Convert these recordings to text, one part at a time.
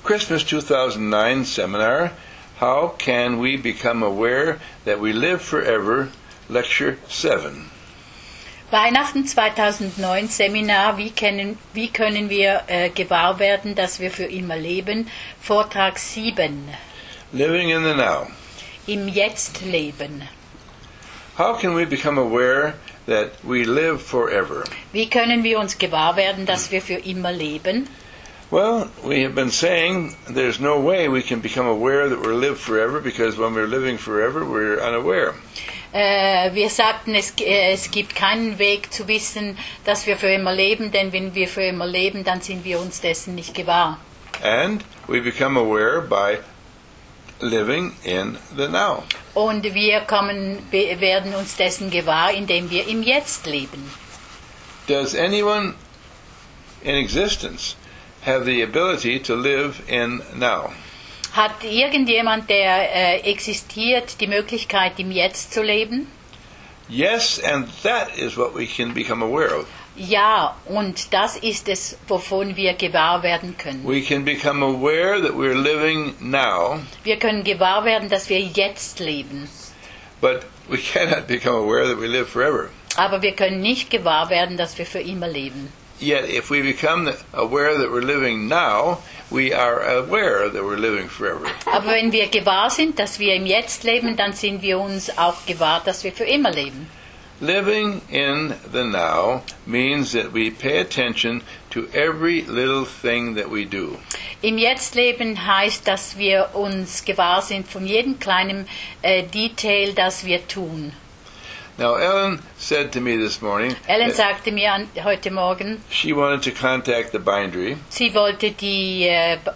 Christmas 2009 seminar, How Can We Become Aware That We Live Forever, Lecture 7. Weihnachten 2009 Seminar, wie können wir gewahr werden, dass wir für immer leben? Vortrag 7. Living in the Now. Im Jetzt leben. How can we become aware that we live forever? Wie können wir uns gewahr werden, dass wir für immer leben? Well, we have been saying there's no way we can become aware that we live forever, because when we're living forever, we're unaware. Wir sagten, es gibt keinen Weg zu wissen, dass wir für immer leben, denn wenn wir für immer leben, dann sind wir uns dessen nicht gewahr. And we become aware by living in the now. Und wir werden uns dessen gewahr, indem wir im Jetzt leben. Does anyone in existence have the ability to live in now? Hat irgendjemand, der existiert, die Möglichkeit, im Jetzt zu leben? Yes, and that is what we can become aware of. Ja, und das ist es, wovon wir gewahr werden können. We can become aware that we're living now. Wir können gewahr werden, dass wir jetzt leben. But we cannot become aware that we live forever. Aber wir können nicht gewahr werden, dass wir für immer leben. Yet, if we become aware that we're living now, we are aware that we're living forever. Aber wenn wir gewahr sind, dass wir im Jetzt leben, dann sind wir uns auch gewahr, dass wir für immer leben. Living in the now means that we pay attention to every little thing that we do. Im Jetzt leben heißt, dass wir uns gewahr sind von jedem kleinen Detail, das wir tun. Now, Ellen said to me this morning Ellen sagte mir heute Morgen, she wanted to contact the bindery. Sie wollte die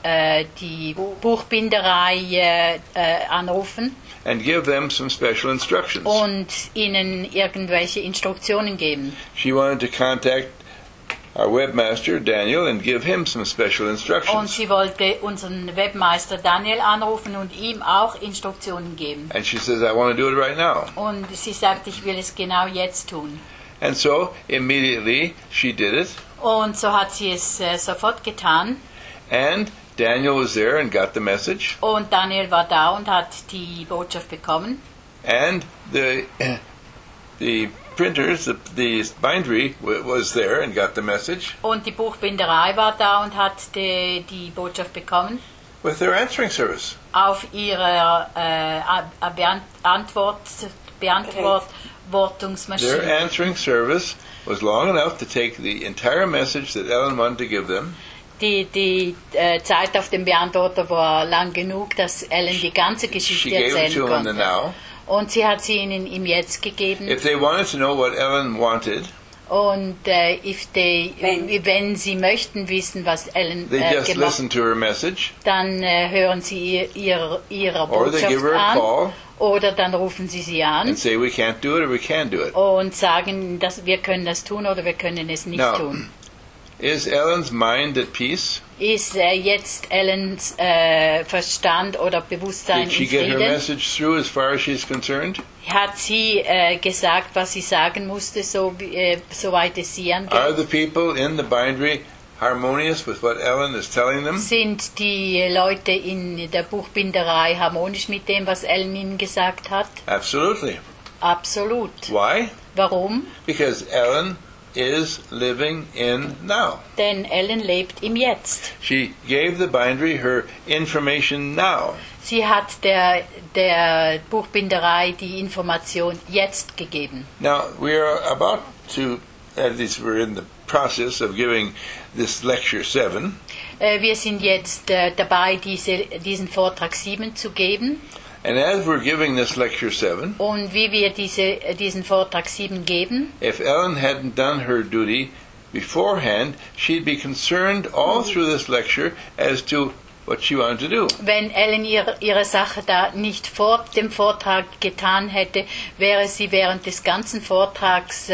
Buchbinderei anrufen And give them some special instructions. und ihnen irgendwelche Instruktionen geben. She wanted to contact our webmaster, Daniel, and give him some special Und instructions. sie wollte unseren Webmeister Daniel anrufen und ihm auch Instruktionen geben. And she says, I want to do it right now. Und sie sagt, ich will es genau jetzt tun. And so, immediately, she did it. Und so hat sie es sofort getan. And Daniel was there and got the message. Und Daniel war da und hat die Botschaft bekommen. And the printers, the bindery was there and got the message. Und die Buchbinderei war da und hat die Botschaft bekommen. With their answering service. Auf ihre Beantwortungsmaschine. Their answering service was long enough to take the entire message that Ellen wanted to give them. Die Zeit auf dem Beantworter war lang genug, dass Ellen die ganze Geschichte She gave it erzählen to them in the konnte. now. Und sie hat sie ihnen im Jetzt gegeben. If they wanted to know what Ellen wanted, Und wenn sie möchten wissen, was Ellen they just gemacht listen to her message, dann hören sie ihrer or they give Botschaft her a an. call Oder dann rufen sie sie an and say we can't do it or we can do it. und sagen, dass wir können das tun oder wir können es nicht Now, tun. is Ellen's mind at peace? Ist jetzt Ellens Verstand oder Bewusstsein Did she in get her Frieden? message through as far as she's concerned? Hat sie gesagt, was sie sagen musste, soweit es sie Are angeht? the people in the bindery harmonious with what Ellen is telling them? Sind die Leute in der Buchbinderei harmonisch mit dem, was Ellen ihnen gesagt hat? Absolutely. Absolut. Why? Warum? Because Ellen is living in now. Denn Ellen lebt im Jetzt. She gave the bindery her information now. Sie hat der Buchbinderei die Information jetzt gegeben. Now, we are about to, at least we're in the process of giving this lecture 7. Wir sind jetzt dabei, diesen Vortrag 7 zu geben. And as we're giving this lecture 7, Und wie wir diesen Vortrag 7 geben, if Ellen hadn't done her duty beforehand, she'd be concerned all through this lecture as to what she wanted to do. wenn Ellen ihre Sache da nicht vor dem Vortrag getan hätte, wäre sie während des ganzen Vortrags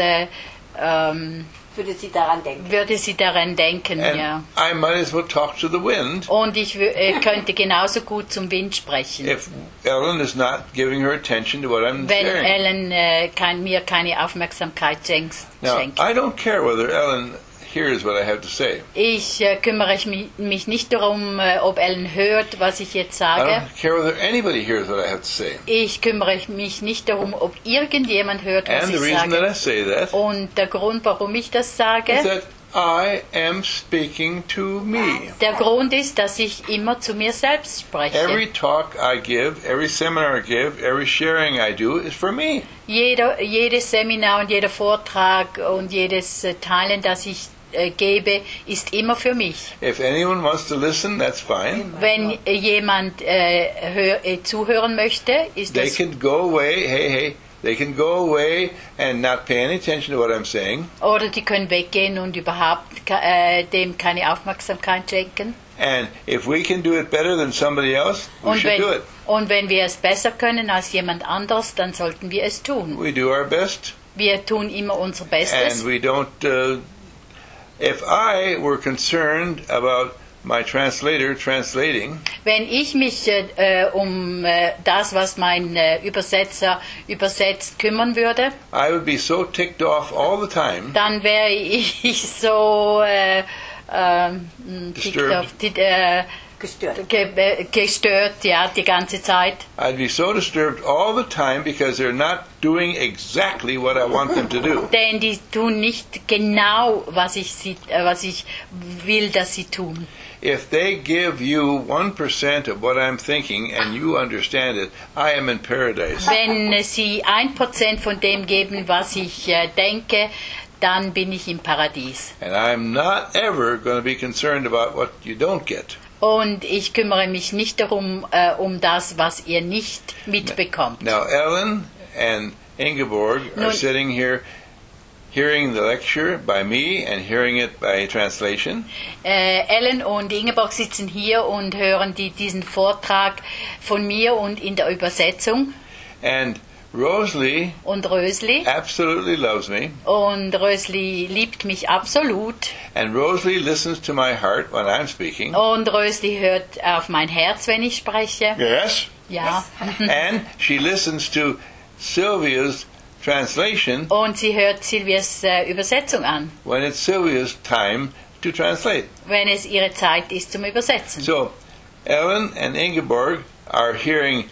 Würde sie daran denken. würde sie daran denken, And ja. I might as well talk to the wind Und ich könnte genauso gut zum Wind sprechen. if Ellen is not giving her attention to what I'm Wenn sharing. Ellen mir keine Aufmerksamkeit schenkt. Now, I don't care whether Ellen hears what I have to say. Ich kümmere mich nicht darum, ob Ellen hört, was ich jetzt I sage. don't care whether anybody hears what I have to say. Ich kümmere mich nicht darum, ob irgendjemand hört, was And the ich reason that sage. I say that Und der Grund, warum ich das is sage, that I am speaking to me. der Grund ist, dass ich immer zu mir selbst spreche. Every talk I give, every seminar I give, every sharing I do is for me. Jedes Seminar und jeder Vortrag und jedes Teilen, das ich gebe, ist immer für mich. If anyone wants to listen, that's fine. Wenn jemand zuhören möchte, ist They das... can go away, hey, they can go away and not pay any attention to what I'm saying. Oder die können weggehen und überhaupt dem keine Aufmerksamkeit schenken. And if we can do it better than somebody else, we should do it. Und wenn wir es besser können als jemand anderes, dann sollten wir es tun. We do our best, Wir tun immer unser Bestes. and we don't. If I were concerned about my translator translating, Wenn ich mich um das, was mein Übersetzer übersetzt, kümmern würde, I would be so ticked off all the time, dann wäre ich so Gestört. gestört, ja, die ganze Zeit. I'd be so disturbed all the time because they're not doing exactly what I want them to do. Denn die tun nicht genau, was ich will, dass sie tun. If they give you 1% of what I'm thinking and you understand it, I am in paradise. Wenn sie 1% von dem geben, was ich denke, dann bin ich im Paradies. And I'm not ever going to be concerned about what you don't get. Und ich kümmere mich nicht darum, um das, was ihr nicht mitbekommt. Now, Ellen and Ingeborg are Nun- sitting here hearing the lecture by me and hearing it by translation. Ellen und Ingeborg sitzen hier und hören diesen Vortrag von mir und in der Übersetzung. And Rosalie Und Rösli. absolutely loves me. Und Rösli liebt mich absolut. And Rosalie listens to my heart when I'm speaking. Und Rösli hört auf mein Herz, wenn ich spreche. Yes. Ja. And she listens to Sylvia's translation Und sie hört Silvias Übersetzung an, when it's Sylvia's time to translate. wenn es ihre Zeit ist zum Übersetzen. So, Ellen and Ingeborg are hearing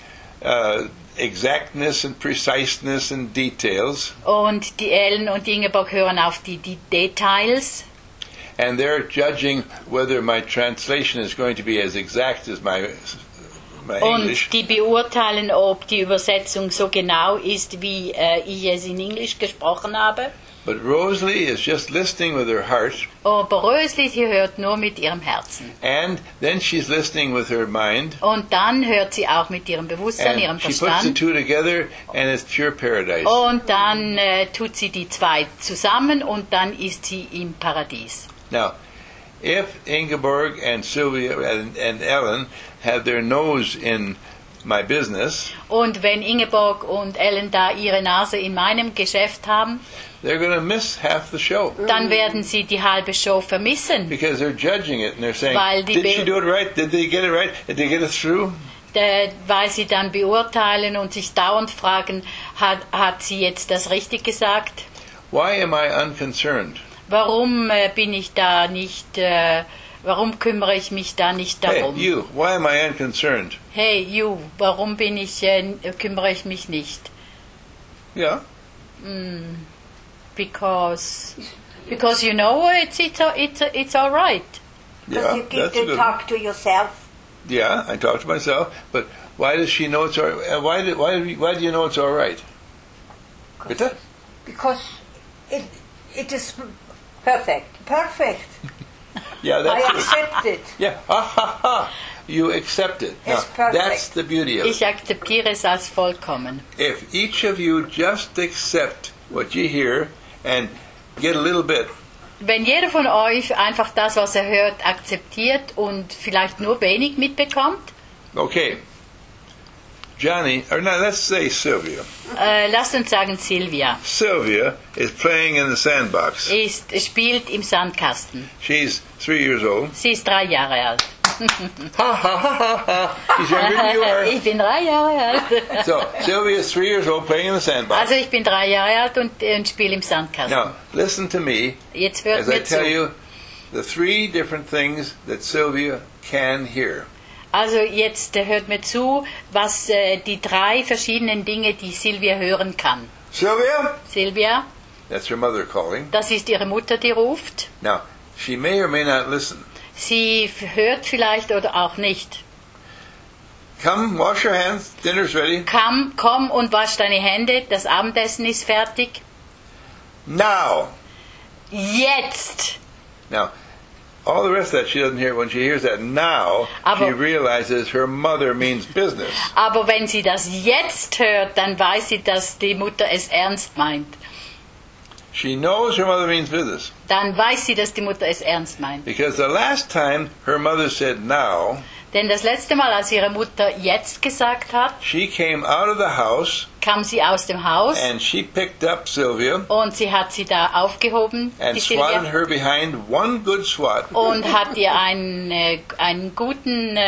exactness and preciseness and details, Und die Ellen und die Ingeborg hören auf die Details. and they're judging whether my translation is going to be as exact as my English. Und die beurteilen, ob die Übersetzung so genau ist, wie ich es in Englisch gesprochen habe. But Rosalie is just listening with her heart, Aber Rösli, sie hört nur mit ihrem Herzen. and then she's listening with her mind, Und dann hört sie auch mit ihrem Bewusstsein, ihrem and she puts the Verstand. two together, and it's pure paradise. Und dann tut sie die zwei zusammen und dann ist sie im Paradies. Now, if Ingeborg and Sylvia and Ellen have their nose in my business, Und wenn Ingeborg und Ellen da ihre Nase in meinem Geschäft haben, they're going to miss half the show dann werden sie die halbe Show vermissen, because they're judging it and they're saying, Weil die "Did she do it right? Did they get it right? Did they get it through?" weil sie dann beurteilen und sich dauernd fragen, hat sie jetzt das richtig gesagt? Why am I unconcerned? Warum bin ich da nicht, warum kümmere ich mich da nicht Hey, darum? you, why am I unconcerned? Hey, you, warum kümmere ich mich nicht? Yeah. Because you know it's all right. Because Yeah, you give that's a the good talk to yourself. Yeah, I talk to myself, but why does she know it's all right? Why do you know it's all right? Bitte? Because it is perfect. Perfect. Yeah, I that's it. accept it. Yeah, ha ha ha. You accept it. Now, It's perfect. that's the beauty of it. Ich akzeptiere es als vollkommen. If each of you just accept what you hear and get a little bit, Wenn jeder von euch einfach das, was er hört, akzeptiert und vielleicht nur wenig mitbekommt, okay. Johnny, or no, let's say Sylvia. lasst uns sagen, Silvia Sylvia is playing in the sandbox. spielt im Sandkasten. She's 3 years old, Sie ist 3 Jahre alt. Ha ha ha ha ha. He's younger than you are. Ich bin 3 Jahre alt. So, Sylvia is 3 years old playing in the sandbox. Also ich bin 3 Jahre alt und spiele im Sandkasten. Now, listen to me Jetzt hört as I mir tell zu. you the 3 different things that Sylvia can hear. Also jetzt hört mir zu, was die 3 verschiedenen Dinge, die Silvia hören kann. Sylvia? Silvia, That's her mother calling. das ist ihre Mutter, die ruft. Now, she may or may not listen. Sie hört vielleicht oder auch nicht. Come, wash your hands. Dinner's ready. Komm und wasch deine Hände, das Abendessen ist fertig. Now. Jetzt! Now, all the rest of that she doesn't hear. When she hears that now, she Aber- realizes her mother means business. Aber wenn sie das jetzt hört, dann weiß sie, dass die Mutter es ernst meint. She knows her mother means business. Dann weiß sie, dass die Mutter es ernst meint. Because the last time her mother said now, Denn das letzte Mal, als ihre Mutter jetzt gesagt hat, she came out of the house kam sie aus dem Haus and she picked up Sylvia und sie hat sie da aufgehoben, die and swatted Silvia, her behind one good swat. und hat ihr einen guten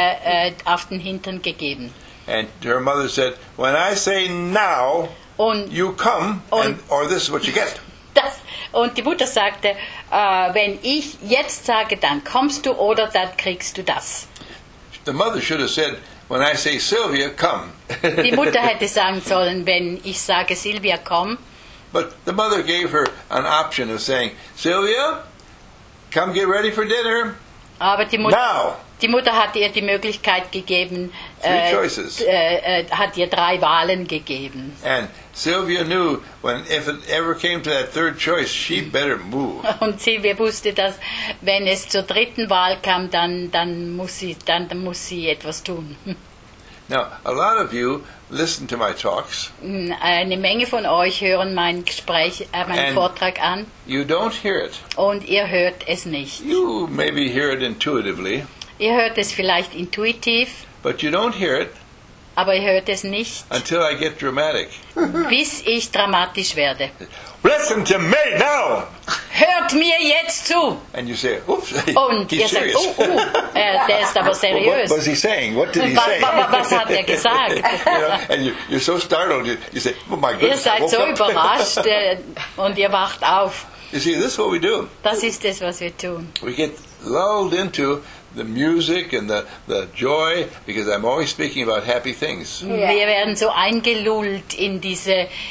auf den Hintern gegeben. And her mother said, when I say now, Und, you come, or this is what you get. und die Mutter sagte, wenn ich jetzt sage, dann kommst du oder dann kriegst du das. The mother should have said, when I say Sylvia, come. Die Mutter hätte sagen sollen, wenn ich sage, Silvia, komm. But the mother gave her an option of saying, Sylvia, come get ready for dinner. Aber die Now. Mutter hat ihr die Möglichkeit gegeben, 3 choices. hat ihr 3 Wahlen gegeben. And Sylvia knew if it ever came to that third choice, she better move. Und Silvia wusste, dass wenn es zur 3. Wahl kam, dann muss sie etwas tun. Now, a lot of you listen to my talks. Eine Menge von euch hören meinen And- Vortrag an You don't hear it. und ihr hört es nicht. You maybe hear it intuitively, Ihr hört es vielleicht intuitiv, but you don't hear it aber ihr hört es nicht, until I get dramatic. bis ich dramatisch werde. Listen to me now! Hört mir jetzt zu! And you say, oops, Und ihr he's sagt, serious. der ist aber What seriös. was he saying? What did he Was, say? was hat er gesagt? You know, and you're so startled, you say, oh my Ihr goodness, I seid woke so up. überrascht und ihr wacht auf. You see, this is what we do. Das ist es, was wir tun. We get lulled into the music and the joy, because I'm always speaking about happy things. Wir werden so eingelullt in die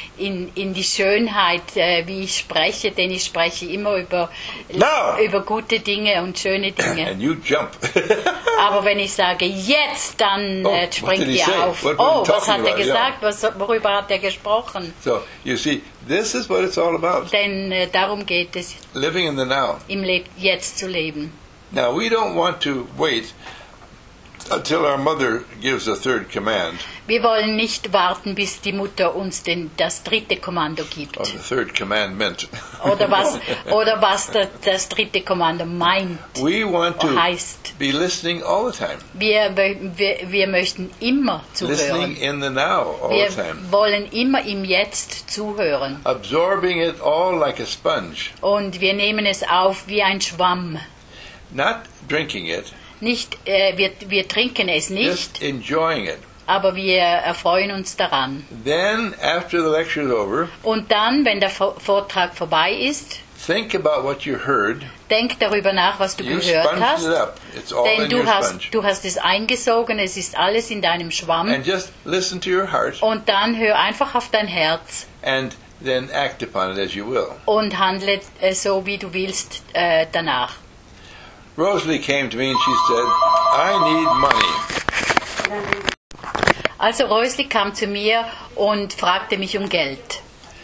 Schönheit, wie ich spreche, denn ich spreche immer über gute Dinge und schöne Dinge. And you jump. Aber wenn ich sage jetzt, dann what springt did he ihr say? auf. What were you Was hat talking er about? gesagt? Worüber hat er gesprochen? So, you see, this is what it's all about. Denn darum geht es, Living in the now. im Jetzt zu leben. Now, we don't want to wait until our mother gives a third command, Wir wollen nicht warten, bis die Mutter uns das 3. Kommando gibt. or the third commandment. Oder was das 3. Kommando meint, We want to heißt. be listening all the time. Wir möchten immer Listening zuhören. in the now all Wir the time. wollen immer im Jetzt zuhören. Absorbing it all like a sponge. Und wir nehmen es auf wie ein Schwamm. Not drinking it, Nicht, wir trinken es nicht, just enjoying it. aber wir erfreuen uns daran. Then, after the lecture is over, Und dann, wenn der Vortrag vorbei ist, think about what you heard. denk darüber nach, was du You gehört sponged hast. it up. It's all Denn in your sponge. du hast es eingesogen, es ist alles in deinem Schwamm. And just listen to your heart Und dann hör einfach auf dein Herz and then act upon it as you will. und handle so, wie du willst, danach. Rosalie came to me and she said, I need money. Also Rösli kam zu mir und fragte mich um Geld.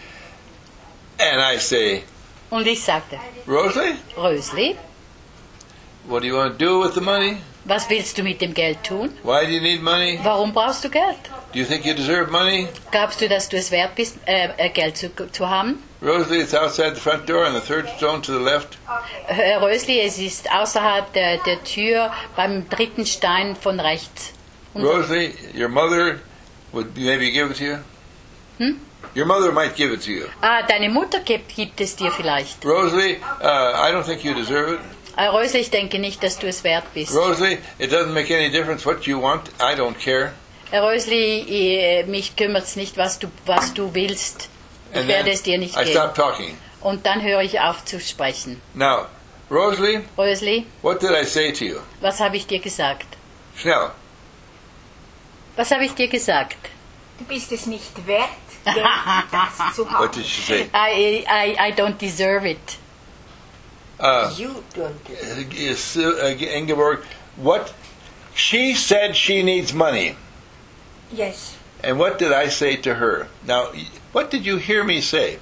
And I say, Und ich sagte, Rosalie, Rösli, what do you want to do with the money? was willst du mit dem Geld tun? Why do you need money? Warum brauchst du Geld? Do you think you deserve money? Glaubst du, dass du es wert bist, Geld zu haben? Rosalie, it's outside the front door on the third stone to the left. Rösli, es ist außerhalb der Tür beim 3. Stein von rechts. Rosalie, your mother would maybe give it to you? Your mother might give it to you. Deine Mutter gibt es dir vielleicht. Rosalie, I don't think you deserve it. Rösli, ich denke nicht, dass du es wert bist. Rosalie, it doesn't make any difference what you want. I don't care. Rösli, mich kümmert's nicht, was du willst. Ich And werde then es dir nicht I geben. stop talking. Und dann höre ich auf zu sprechen. Now, Rosalie, Rösli, what did I say to you? was habe ich dir gesagt? Schnell. Was habe ich dir gesagt? Du bist es nicht wert, Geld das zu What haben. did she say? I don't deserve it. You don't. Ingeborg, what? She said she needs money. Yes. And what did I say to her? Now, what did you hear me say?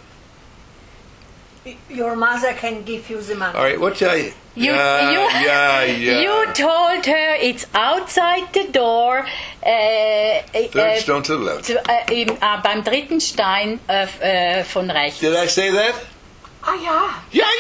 Your mother can give you the money. All right, what did I... You yeah. told her it's outside the door. Third stone to the left. Beim dritten Stein von rechts. Did I say that? Ah ja.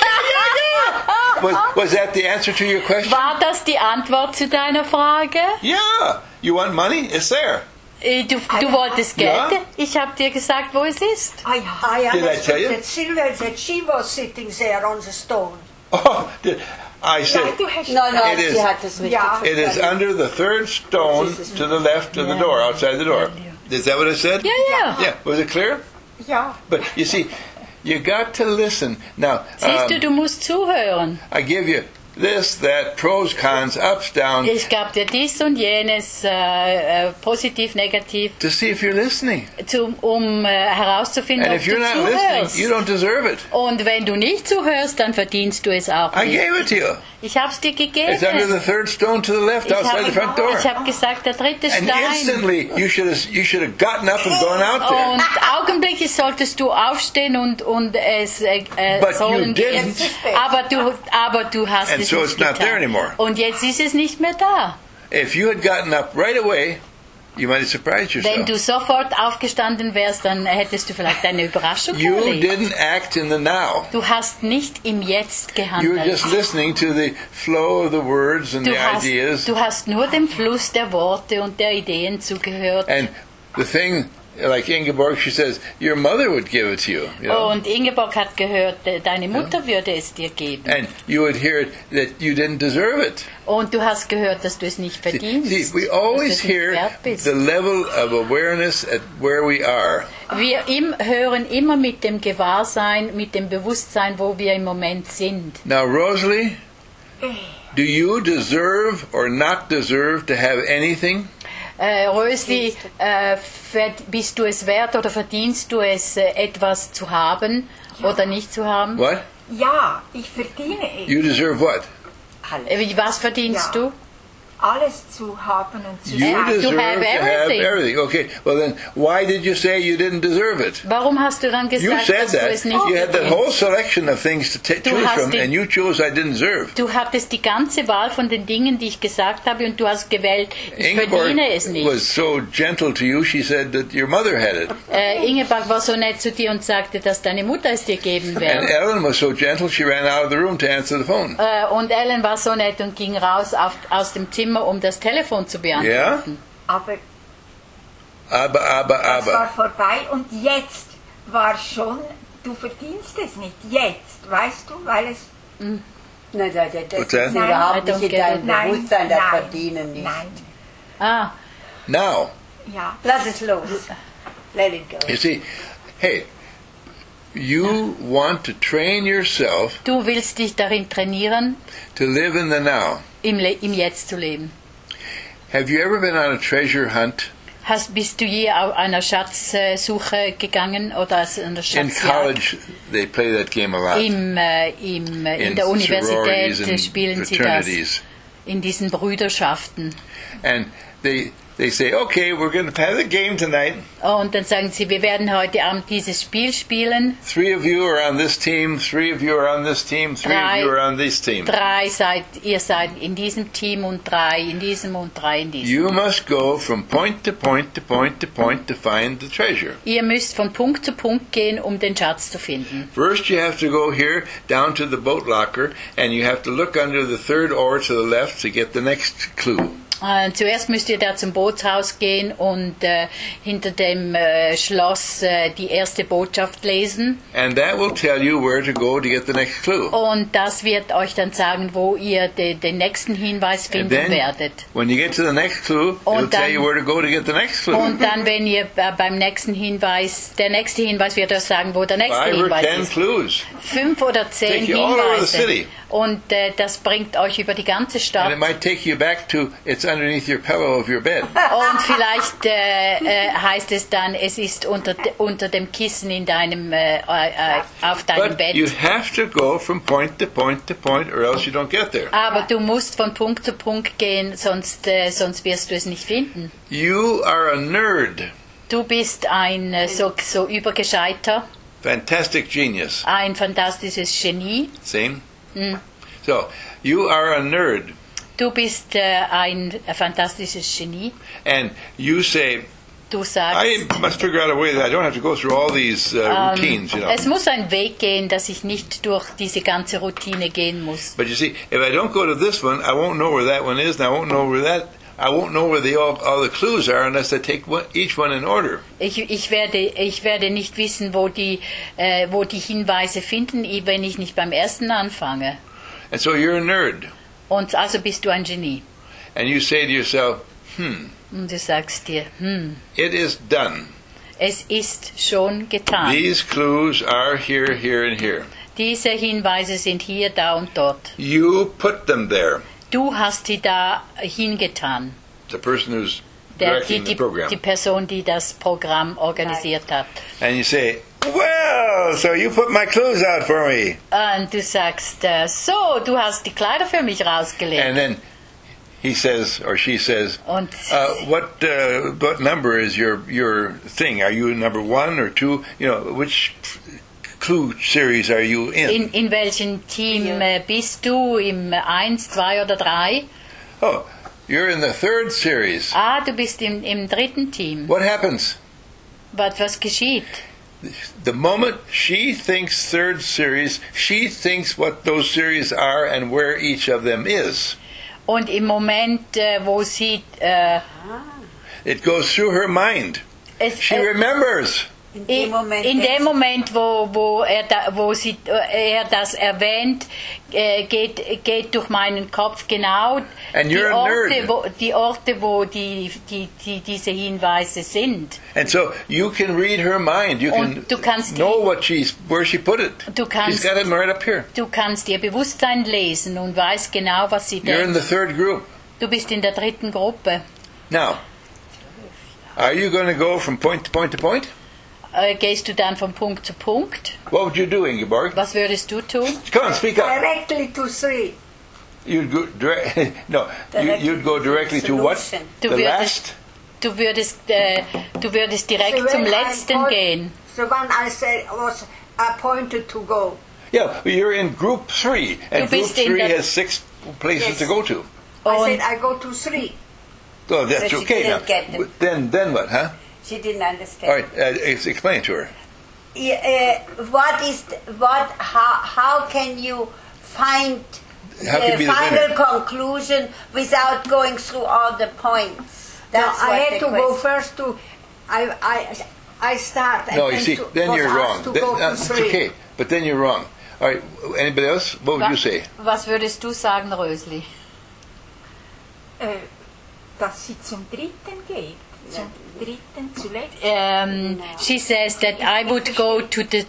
Yeah. Was that the answer to your question? War das die Antwort zu deiner Frage? Yeah. You want money? It's there. Du wolltest Geld? Ja. Ich habe dir gesagt, wo es ist. Ah ja. Did I tell you? That Sylvia said she was sitting there on the stone. Oh, I Ja, said du hast It is- sie hat es richtig Ja. it is verstanden. under the third stone to the left of the door, outside the door. Is that what I said? Ja. Yeah. Was it clear? Ja. But you see, you got to listen. Now, Siehst du, du musst zuhören. I give you this, that, pros, cons, ups, downs, Ich gab dir dies und jenes, positiv, negativ, to see if you're listening. um herauszufinden, And ob if du you're not listening, zuhörst. you don't deserve it. Und wenn du nicht zuhörst, dann verdienst du es auch I nicht. gave it to you. Ich habe es dir gegeben. It's under the third stone to the left, outside the front door. Ich habe gesagt, der dritte And Stein. instantly, you should have gotten up and gone out there. Und augenblicklich solltest du aufstehen und es But sollen you gehen. didn't. Aber du hast And es so nicht it's not there getan. anymore. Und jetzt ist es nicht mehr da. If you had gotten up right away, you might have surprised Wenn du yourself. sofort aufgestanden wärst, dann hättest du vielleicht eine Überraschung You erlebt. didn't act in the now. Du hast nicht im Jetzt You were gehandelt. just listening to the flow of the words and the ideas. Du hast nur dem Fluss der Worte und der Ideen zugehört. And the thing, like Ingeborg, she says, your mother would give it to you. You know? Und Ingeborg hat gehört, deine Mutter würde es dir geben. And you would hear it that you didn't deserve it. Und du hast gehört, dass du es nicht verdienst. See, we dass always du es nicht hear wert bist. the level of awareness at where we are. Wir hören immer mit dem Gewahrsein, mit dem Bewusstsein, wo wir im Moment sind. Now, Rosalie, do you deserve or not deserve to have anything? Rösli, bist du es wert oder verdienst du es, etwas zu haben oder nicht zu haben? What? Ja, ich verdiene es. You deserve what? Was verdienst Ja. du? Alles zu haben und zu You sagen. deserve have to have everything. everything. Okay, well then, why did you say you didn't deserve it? Warum hast du dann You gesagt, said dass du that. es nicht You had that verdienst? whole selection of things to choose hast from, die- and you chose I didn't deserve. Du hattest die ganze Wahl von den Dingen, die ich gesagt habe, und du hast gewählt, ich verdiene es nicht. was so gentle to you, she said that your mother had it. Ingeborg war so nett zu dir und sagte, dass deine Mutter es dir geben And wird. Ellen was so gentle, she ran out of the room to answer the phone. Und Ellen war so nett und ging raus aus dem Zimmer, um das Telefon zu beantworten. Yeah? Aber Aber, das war aber. vorbei und jetzt war schon, du verdienst es nicht. Jetzt, weißt du, weil es... Nein, das What's ist that? überhaupt I don't nicht in get deinem it. Bewusstsein, das nein, Verdienen nicht. Nein, Ah, Now, ja. Lass es los. Let it go. you see, hey, you want to train yourself du willst dich darin trainieren, to live in the now. im Jetzt zu leben. Have you ever been on a treasure hunt? Bist du je auf einer Schatzsuche gegangen oder an der In Schatzjagd? college, they play that game a lot. In In der Universität sororities and spielen sie das, fraternities. in diesen Brüderschaften. And they say, okay, we're going to have a game tonight. Und dann sagen sie, wir werden heute Abend dieses Spiel spielen. 3 of you are on this team, 3 of you are on this team, 3 of you are on this team. Ihr seid in diesem Team und 3 in diesem und 3 in diesem. You must go from point to point to point to point to find the treasure. Ihr müsst von Punkt zu Punkt gehen, um den Schatz zu finden. First you have to go here down to the boat locker and you have to look under the third oar to the left to get the next clue. Zuerst müsst ihr da zum Bootshaus gehen und hinter dem Schloss die erste Botschaft lesen. And that will tell you where to go to get the next clue. Und das wird euch dann sagen, wo ihr den nächsten Hinweis And finden then, werdet. when you get to the next clue, it'll Und tell dann- you where to go to get the next clue. Und dann, wenn ihr beim nächsten Hinweis, der nächste Hinweis wird euch sagen, wo der nächste 5 or Hinweis 10 ist. clues. 5 oder 10 Take you all over the Hinweise. city. Und das bringt euch über die ganze And Stadt. it might take you back to, it's underneath your pillow of your bed. Und vielleicht heißt es dann, es ist unter dem Kissen in deinem, auf deinem But Bett. you have to go from point to point to point or else you don't get there. Aber du musst von Punkt zu Punkt gehen, sonst wirst du es nicht finden. You are a nerd. Du bist ein so übergescheiter, Fantastic genius. ein fantastisches Genie. See? So, you are a nerd. Du bist ein fantastisches Genie. And you say, Du sagst, I must figure out a way that I don't have to go through all these routines, you know. es muss ein Weg gehen, dass ich nicht durch diese ganze Routine gehen muss. But you see, if I don't go to this one, I won't know where that one is, and I won't know where all the clues are unless I take each one in order. Ich werde nicht wissen, wo die Hinweise finden, wenn ich nicht beim ersten anfange. And so you're a nerd. Und also bist du ein Genie. And you say to yourself, Und du sagst dir, it is done. es ist schon getan. These clues are here, here, and here. Diese Hinweise sind hier, da und dort. You put them there. Du hast sie da hingetan. The person who's Die directing the program. Person, die das Programm organisiert hat. And you say, well, so you put my clues out for me. Und du sagst, so, du hast die Kleider für mich rausgelegt. And then he says, or she says, Und what number is your thing? Are you number 1 or 2? You know, which clue series are you in? in welchem Team bist du? Im 1, 2 oder 3? Oh, you're in the 3rd series. Du bist im dritten Team. What happens? Was geschieht? The moment she thinks 3rd series, she thinks what those series are and where each of them is. Und im Moment, wo sie It goes through her mind. She remembers. In dem Moment, in dem Moment, wo er das erwähnt, geht durch meinen Kopf genau And you're a nerd. die Orte, wo diese Hinweise sind. And so you can read her mind. You can Und du kannst know where she put it. Du kannst- She's got it right up here. Du kannst ihr Bewusstsein lesen und weißt genau, was sie You're in denkt. the 3rd group. Du bist in der dritten Gruppe. Now, are you going to go from point to point to point? Gehst du dann von Punkt zu Punkt? What would you do, Ingeborg? Was würdest du tun? Come on, speak up. directly to 3. You'd go no. You'd go directly to what? Solution. Du The würdest- last. Du würdest direkt zum letzten gehen. The one I said was appointed to go. Yeah, you're in group 3, and Du group bist in 3 der- has 6 places Yes. to go to. I Und said I go to 3. So that's So she okay now. didn't get it. Then what, huh? She didn't understand. All right, explain to her. How can you find How can the be the final winner? conclusion without going through all the points? That's I what had the to go question- first to. I start. and No, you then see, to- then was you're asked wrong. to Then, go to it's 3. okay, but then you're wrong. All right, anybody else? What would you say? was würdest du sagen, Rösli? Dass sie zum dritten geht. Zum dritten zuletzt. She says that I would go to the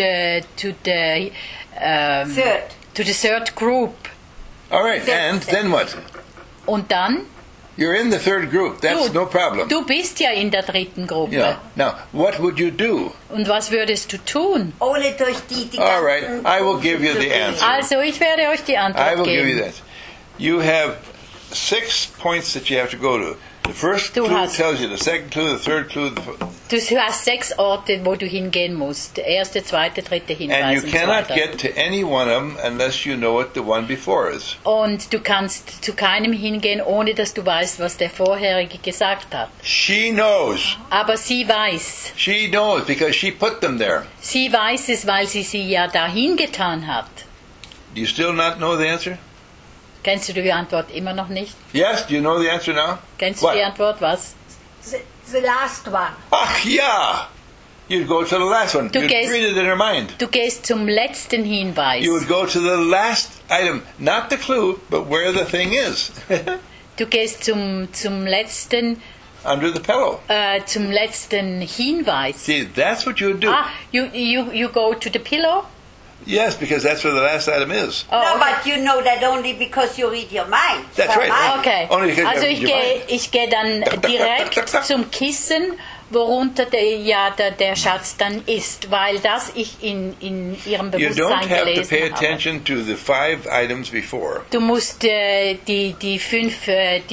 Third. to the third group. All right, and then what? Und dann? You're in the 3rd group. That's no problem. Du bist ja in der dritten Gruppe. You know, now, what would you do? Und was würdest du tun? Ohne durch die All right, ganzen I will give you the Punkte zu answer. Also, ich werde euch die I Antwort will give you geben. that. You have 6 points that you have to go to. The first Du clue hast- tells you the second clue, the third clue, Du hast 6 Orte, wo du hingehen musst. Der erste, zweite, dritte Hinweis and you und so cannot weiter. get to any one of them unless you know what the one before is. Und du kannst zu keinem hingehen, ohne dass du weißt, was der vorherige gesagt hat. She knows. Aber sie weiß. She knows because she put them there. Sie weiß es, weil sie ja dahin getan hat. Do you still not know the answer? Kennst du die Antwort immer noch nicht? Yes, do you know the answer now? Kennst du What? die Antwort? Was? The last one. Ach ja! You'd go to the last one. Du You'd gehst- read it in her mind. Du gehst zum letzten Hinweis. You would go to the last item, not the clue, but where the thing is. Du gehst zum letzten Under the pillow. zum letzten Hinweis. See, that's what you would do. Ah, you go to the pillow? Yes, because that's where the last item is. Oh, No, okay. but you know that only because you read your mind. That's Her right. mind. Okay, Only because also you have ich gehe dann direkt zum Kissen, worunter der Schatz dann ist, weil das ich in ihrem You don't Bewusstsein have to gelesen pay habe. attention to the 5 items before. Du musst die fünf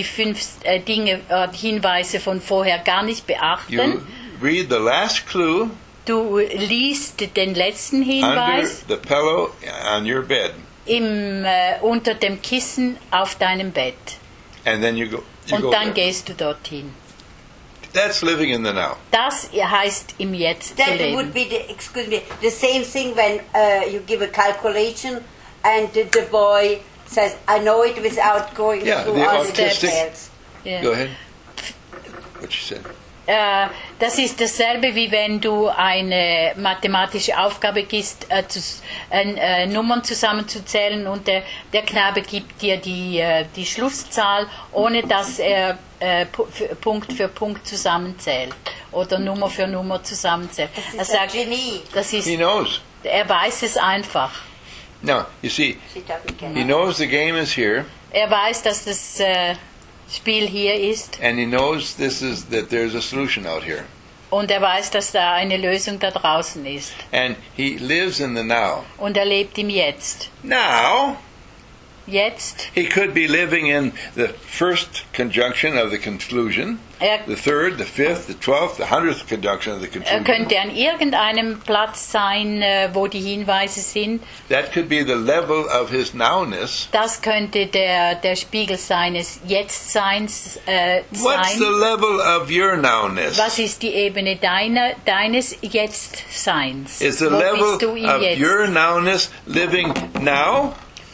Dinge, Hinweise von vorher gar nicht You beachten. read the last clue Du liest den letzten under Hinweis the pillow on your bed, unter dem Kissen auf deinem Bett. and then you go Und dann there. gehst du dorthin. That's living in the now. Das heißt im Jetzt zu That leben. would be the same thing when you give a calculation and the boy says, "I know it," without going Yeah, through the all the autistic- details. Ja. Go ahead. What you said. Das ist dasselbe, wie wenn du eine mathematische Aufgabe gibst, Nummern zusammenzuzählen und der Knabe gibt dir die Schlusszahl, ohne dass er Punkt für Punkt zusammenzählt oder Nummer für Nummer zusammenzählt. Das ist ein Genie. Das ist, He knows. er weiß es einfach. Now, you see, She doesn't get he it. knows the game is here, Er weiß, dass das Spiel hier ist and he knows that there's a solution out here. und er weiß, dass da eine Lösung da draußen ist. And he lives in the now. Und er lebt im Jetzt. Now, Jetzt, he could be living in the first conjunction of the conclusion, er, the third, the fifth, the 12th, the 100th conjunction of the er conclusion. könnte an irgendeinem Platz sein, wo die Hinweise sind. That could be the level of his nowness. Das könnte der Spiegel seines Jetztseins What's the sein. level of your nowness? Was ist die Ebene deines Jetztseins? Is the Wo level bist du im of Jetzt? your nowness living now?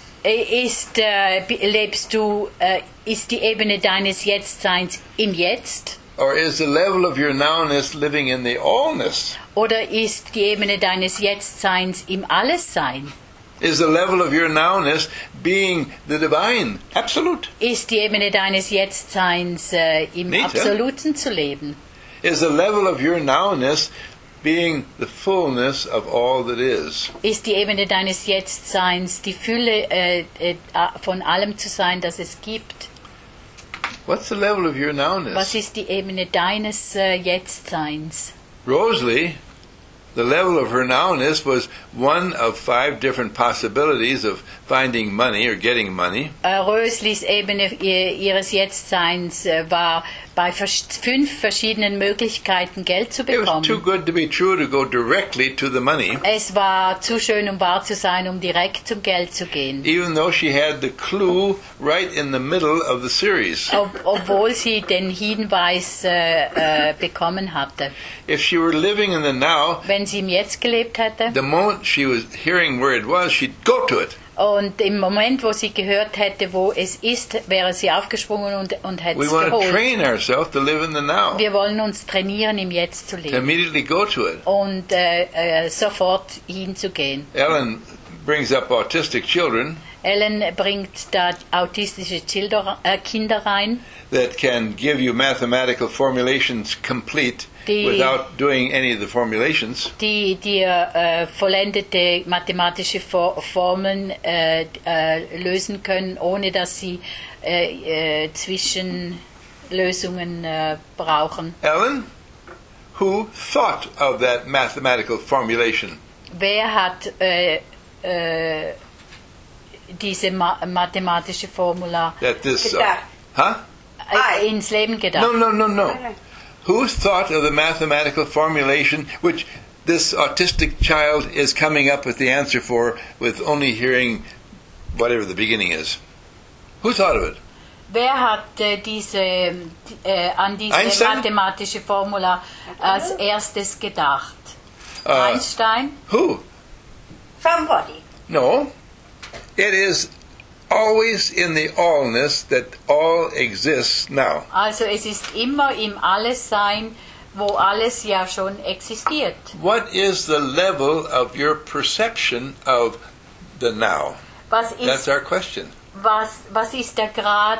Ist die Ebene deines Jetztseins im Jetzt? Or is the level of your nowness living in the allness? Oder ist die Ebene deines Jetztseins im Allessein? Is the level of your nowness being the divine? Absolute. Ist die Ebene deines Jetztseins im Neat, Absoluten zu leben? Is the level of your nowness being the fullness of all that is? Ist die Ebene deines Jetztseins die Fülle von allem zu sein, das es gibt? What's the level of your Was nowness? ist die Ebene deines Jetztseins? Rosalie, the level of her nowness was one of 5 different possibilities of finding money or getting money. Röslis Ebene ihres Jetztseins war bei 5 verschiedenen Möglichkeiten Geld zu It was too bekommen. good to be true to go directly to the money, Es war zu schön, um wahr zu sein, um direkt zum Geld zu gehen. even though she had the clue right in the middle of the series. Obwohl sie den Hinweis bekommen hatte. If she were living in the now, Wenn sie im Jetzt gelebt hätte the moment she was hearing where it was, she'd go to it. und im Moment, wo sie gehört hätte, wo es ist, wäre sie aufgesprungen und hätte We es want to geholt. train ourselves to live in the now, Wir wollen uns trainieren, im Jetzt zu to leben immediately go to it. und sofort hinzugehen. Ellen brings up autistic children Ellen bringt da autistische Kinder rein, that can give you mathematical formulations complete Die- without doing any of the formulations. die dir vollendete mathematische Formeln lösen können, ohne dass sie Zwischenlösungen brauchen. Ellen, who thought of that mathematical formulation? Wer hat diese mathematische Formula That this, Gedacht. huh? ins Leben gedacht? No. Who thought of the mathematical formulation which this autistic child is coming up with the answer for with only hearing whatever the beginning is? Who thought of it? Wer hat an diese Einstein? mathematische Formula als erstes gedacht? Einstein? Who? Somebody. No. It is always in the allness that all exists now. Also es ist immer im Allessein, wo alles ja schon existiert. What is the level of your perception of the now? Was That's ist, our question. was ist der Grad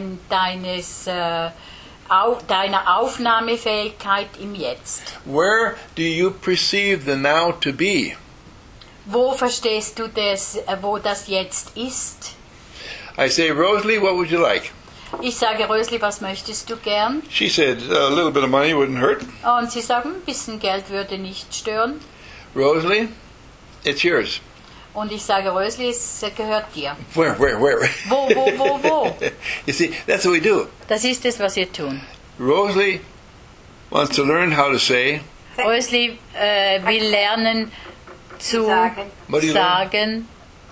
deiner Aufnahmefähigkeit im Jetzt? Where do you perceive the now to be? Wo verstehst du das, wo das Jetzt ist? I say, Rosalie, what would you like? Ich sage, Rösli, was möchtest du gern? She said, a little bit of money wouldn't hurt. Und sie sagen, ein bisschen Geld würde nicht stören. Rosalie, it's yours. Und ich sage, Rösli, es gehört dir. Where? Wo? You see, that's what we do. Das ist es, was wir tun. Rosalie wants to learn how to say, Rösli will lernen zu Sagen. what do you learn? sagen,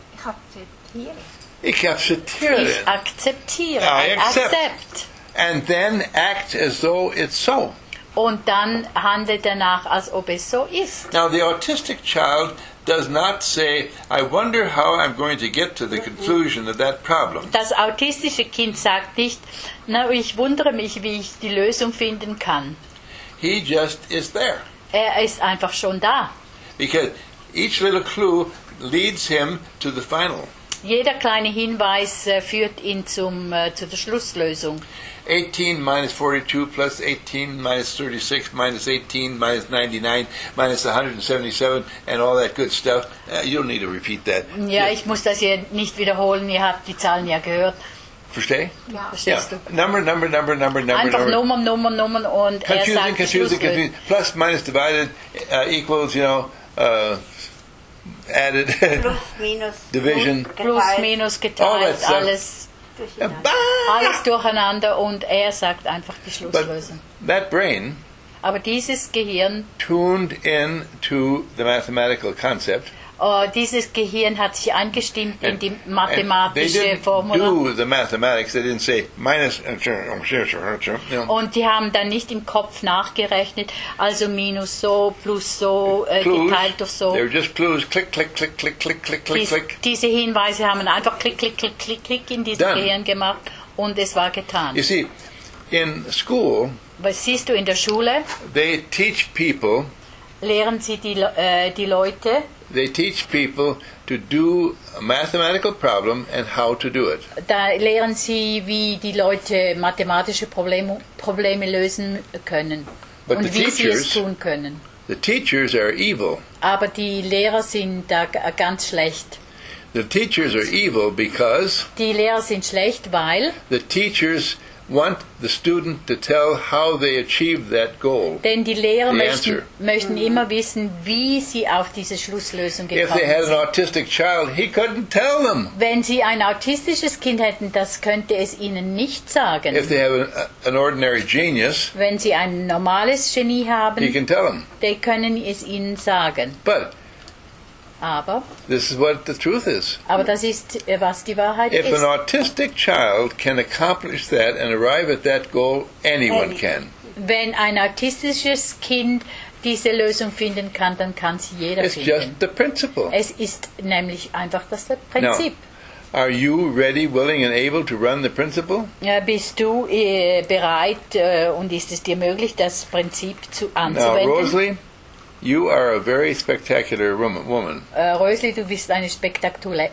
Ich akzeptiere. ich akzeptiere. I I accept. accept. And then act as though it's so. Und dann handelt danach, als ob es so ist. Now, the autistic child does not say, I wonder how I'm going to get to the conclusion of that problem. Das autistische Kind sagt nicht, na, ich wundere mich, wie ich die Lösung finden kann. He just is there. Er ist einfach schon da. Because each little clue leads him to the final. Jeder kleine Hinweis führt ihn zu der Schlusslösung. 18 minus 42 plus 18 minus 36 minus 18 minus 99 minus 177 and all that good stuff. You don't need to repeat that. Ja, ich muss das hier nicht wiederholen, ihr habt die Zahlen ja gehört. Versteh? Verstehst du? Number. Einfach Nummern und er sagt die Confusing. Schlusslösung. Plus, minus, divided, equals, added, Plus, minus. division. Plus, minus All geteilt, that stuff. alles durcheinander und er sagt einfach die But Schlusslösung. that brain Aber dieses Gehirn, tuned in to the mathematical concept. dieses Gehirn hat sich eingestimmt in die And they mathematische didn't Formel. do the mathematics. They didn't say minus. Und die haben dann nicht im Kopf nachgerechnet, also minus so, plus so, Clues. geteilt durch so. They were just clues. Click, click, click, click, click, click, click, click. Diese Hinweise haben einfach klick, klick, klick, klick, klick in diesem Done. Gehirn gemacht und es war getan. You see, in school, Was siehst du in der Schule? they teach people. Lehren sie die Leute, They teach people to do a mathematical problem and how to do it. da lehren sie, wie die Leute mathematische Probleme lösen können But und the wie sie es teachers- tun können. The teachers are evil. Aber die Lehrer sind da ganz schlecht. The teachers are evil because Die Lehrer sind schlecht, weil the teachers want the student to tell how they achieved that goal. denn die Lehrer The möchten immer wissen, wie sie auf diese Schlusslösung If gekommen they had an sind. autistic child, he couldn't tell them. Wenn sie ein autistisches Kind hätten, das könnte es ihnen nicht sagen. If they have an ordinary genius, Wenn sie ein normales Genie he haben, can tell them. die können es ihnen sagen. But Aber this is what the truth is. das ist, was die Wahrheit If an ist. autistic child can accomplish that and arrive at that goal, anyone can. Wenn ein autistisches Kind diese Lösung finden kann, dann kann sie jeder It's just finden. the principle. Es ist nämlich einfach das Prinzip. Are you ready, willing, and able to run the principle? Bist du bereit und ist es dir möglich, das Prinzip Now, anzuwenden? Rosalie, you are a very spectacular woman. Rösli, du bist eine spektakuläre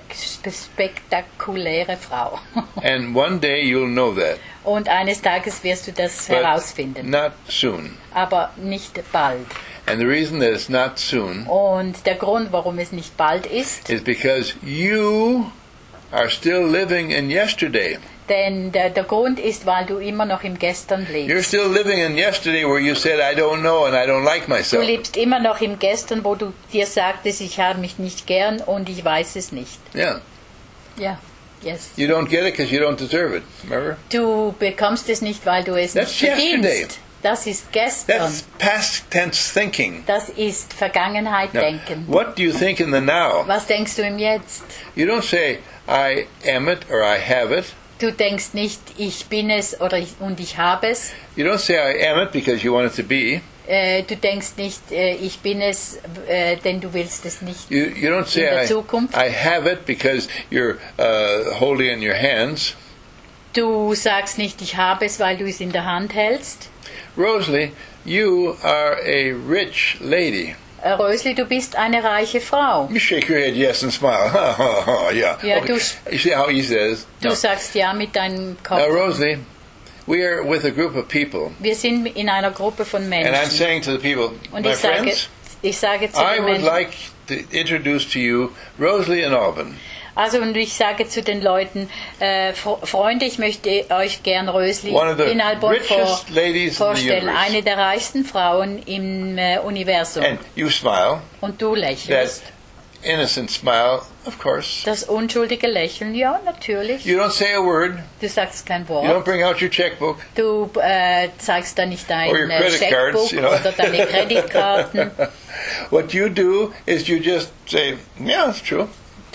Frau. And one day you'll know that, Und eines Tages wirst du das but herausfinden. not soon. Aber nicht bald. And the reason that it's not soon Und der Grund, warum es nicht bald ist, is because you are still living in yesterday. denn der Grund ist, weil du immer noch im Gestern You're lebst. still living in yesterday where you said, I don't know and I don't like Du myself. lebst immer noch im Gestern, wo du dir sagtest, ich habe mich nicht gern und ich weiß es nicht. Yeah. Ja, yes. You don't get it because you don't deserve it. Remember? Du bekommst es nicht, weil du es That's nicht verdienst. yesterday. Das ist gestern. That's past tense thinking. Das ist Vergangenheit Now, denken. what do you think in the now? Was denkst du im Jetzt? You don't say, I am it or I have it. Du denkst nicht, ich bin es und ich habe es. You don't say I am it because you want it to be. Du denkst nicht, ich bin es, denn du willst es nicht You don't in say, der Zukunft. I have it because you're holding it in your hands. Du sagst nicht, ich habe es, weil du es in der Hand hältst. Rosalie, you are a rich lady. Rösli, du bist eine reiche Frau. You shake your head yes and smile. Yeah. Ja, Okay. du- You see how he says? Du No. sagst ja mit deinem Kopf. Now, Rosalie, we are with a group of people. Wir sind in einer Gruppe von And I'm Menschen. saying to the people, Und my ich sage friends, zu I den would Menschen, like to introduce to you Rosalie and Alban. und ich sage zu den Leuten, Freunde, ich möchte euch gern Rösli One of the in Albon richest ladies in the vorstellen. universe. Eine der reichsten Frauen im Universum. And you smile, Und du that lächelst. innocent smile, of course. Das unschuldige Lächeln, ja, natürlich. You don't say a word. Du sagst kein You don't Wort. bring out your checkbook. Du zeigst da nicht dein Or your credit Scheckbuch cards, you know. oder deine Kreditkarten. What you do is you just say, yeah, it's true.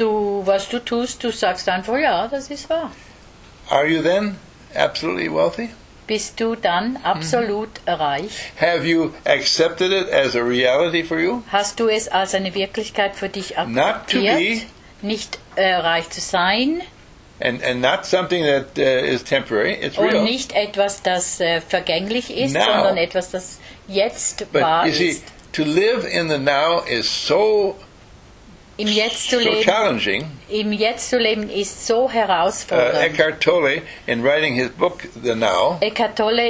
Was du tust, du sagst einfach, ja, das ist wahr. Are you then absolutely wealthy? Bist du dann absolut reich? Have you accepted it as a reality for you? Hast du es als eine Wirklichkeit für dich Not to akzeptiert, nicht reich zu sein And not something that is temporary. It's und real. nicht etwas, das vergänglich ist, Now. sondern etwas, das jetzt But wahr you see, ist. to live in the now is so Im Jetzt zu so leben, challenging. im Jetzt zu leben ist so herausfordernd. Eckhart Tolle, in writing his book The Now, Eckhart Tolle,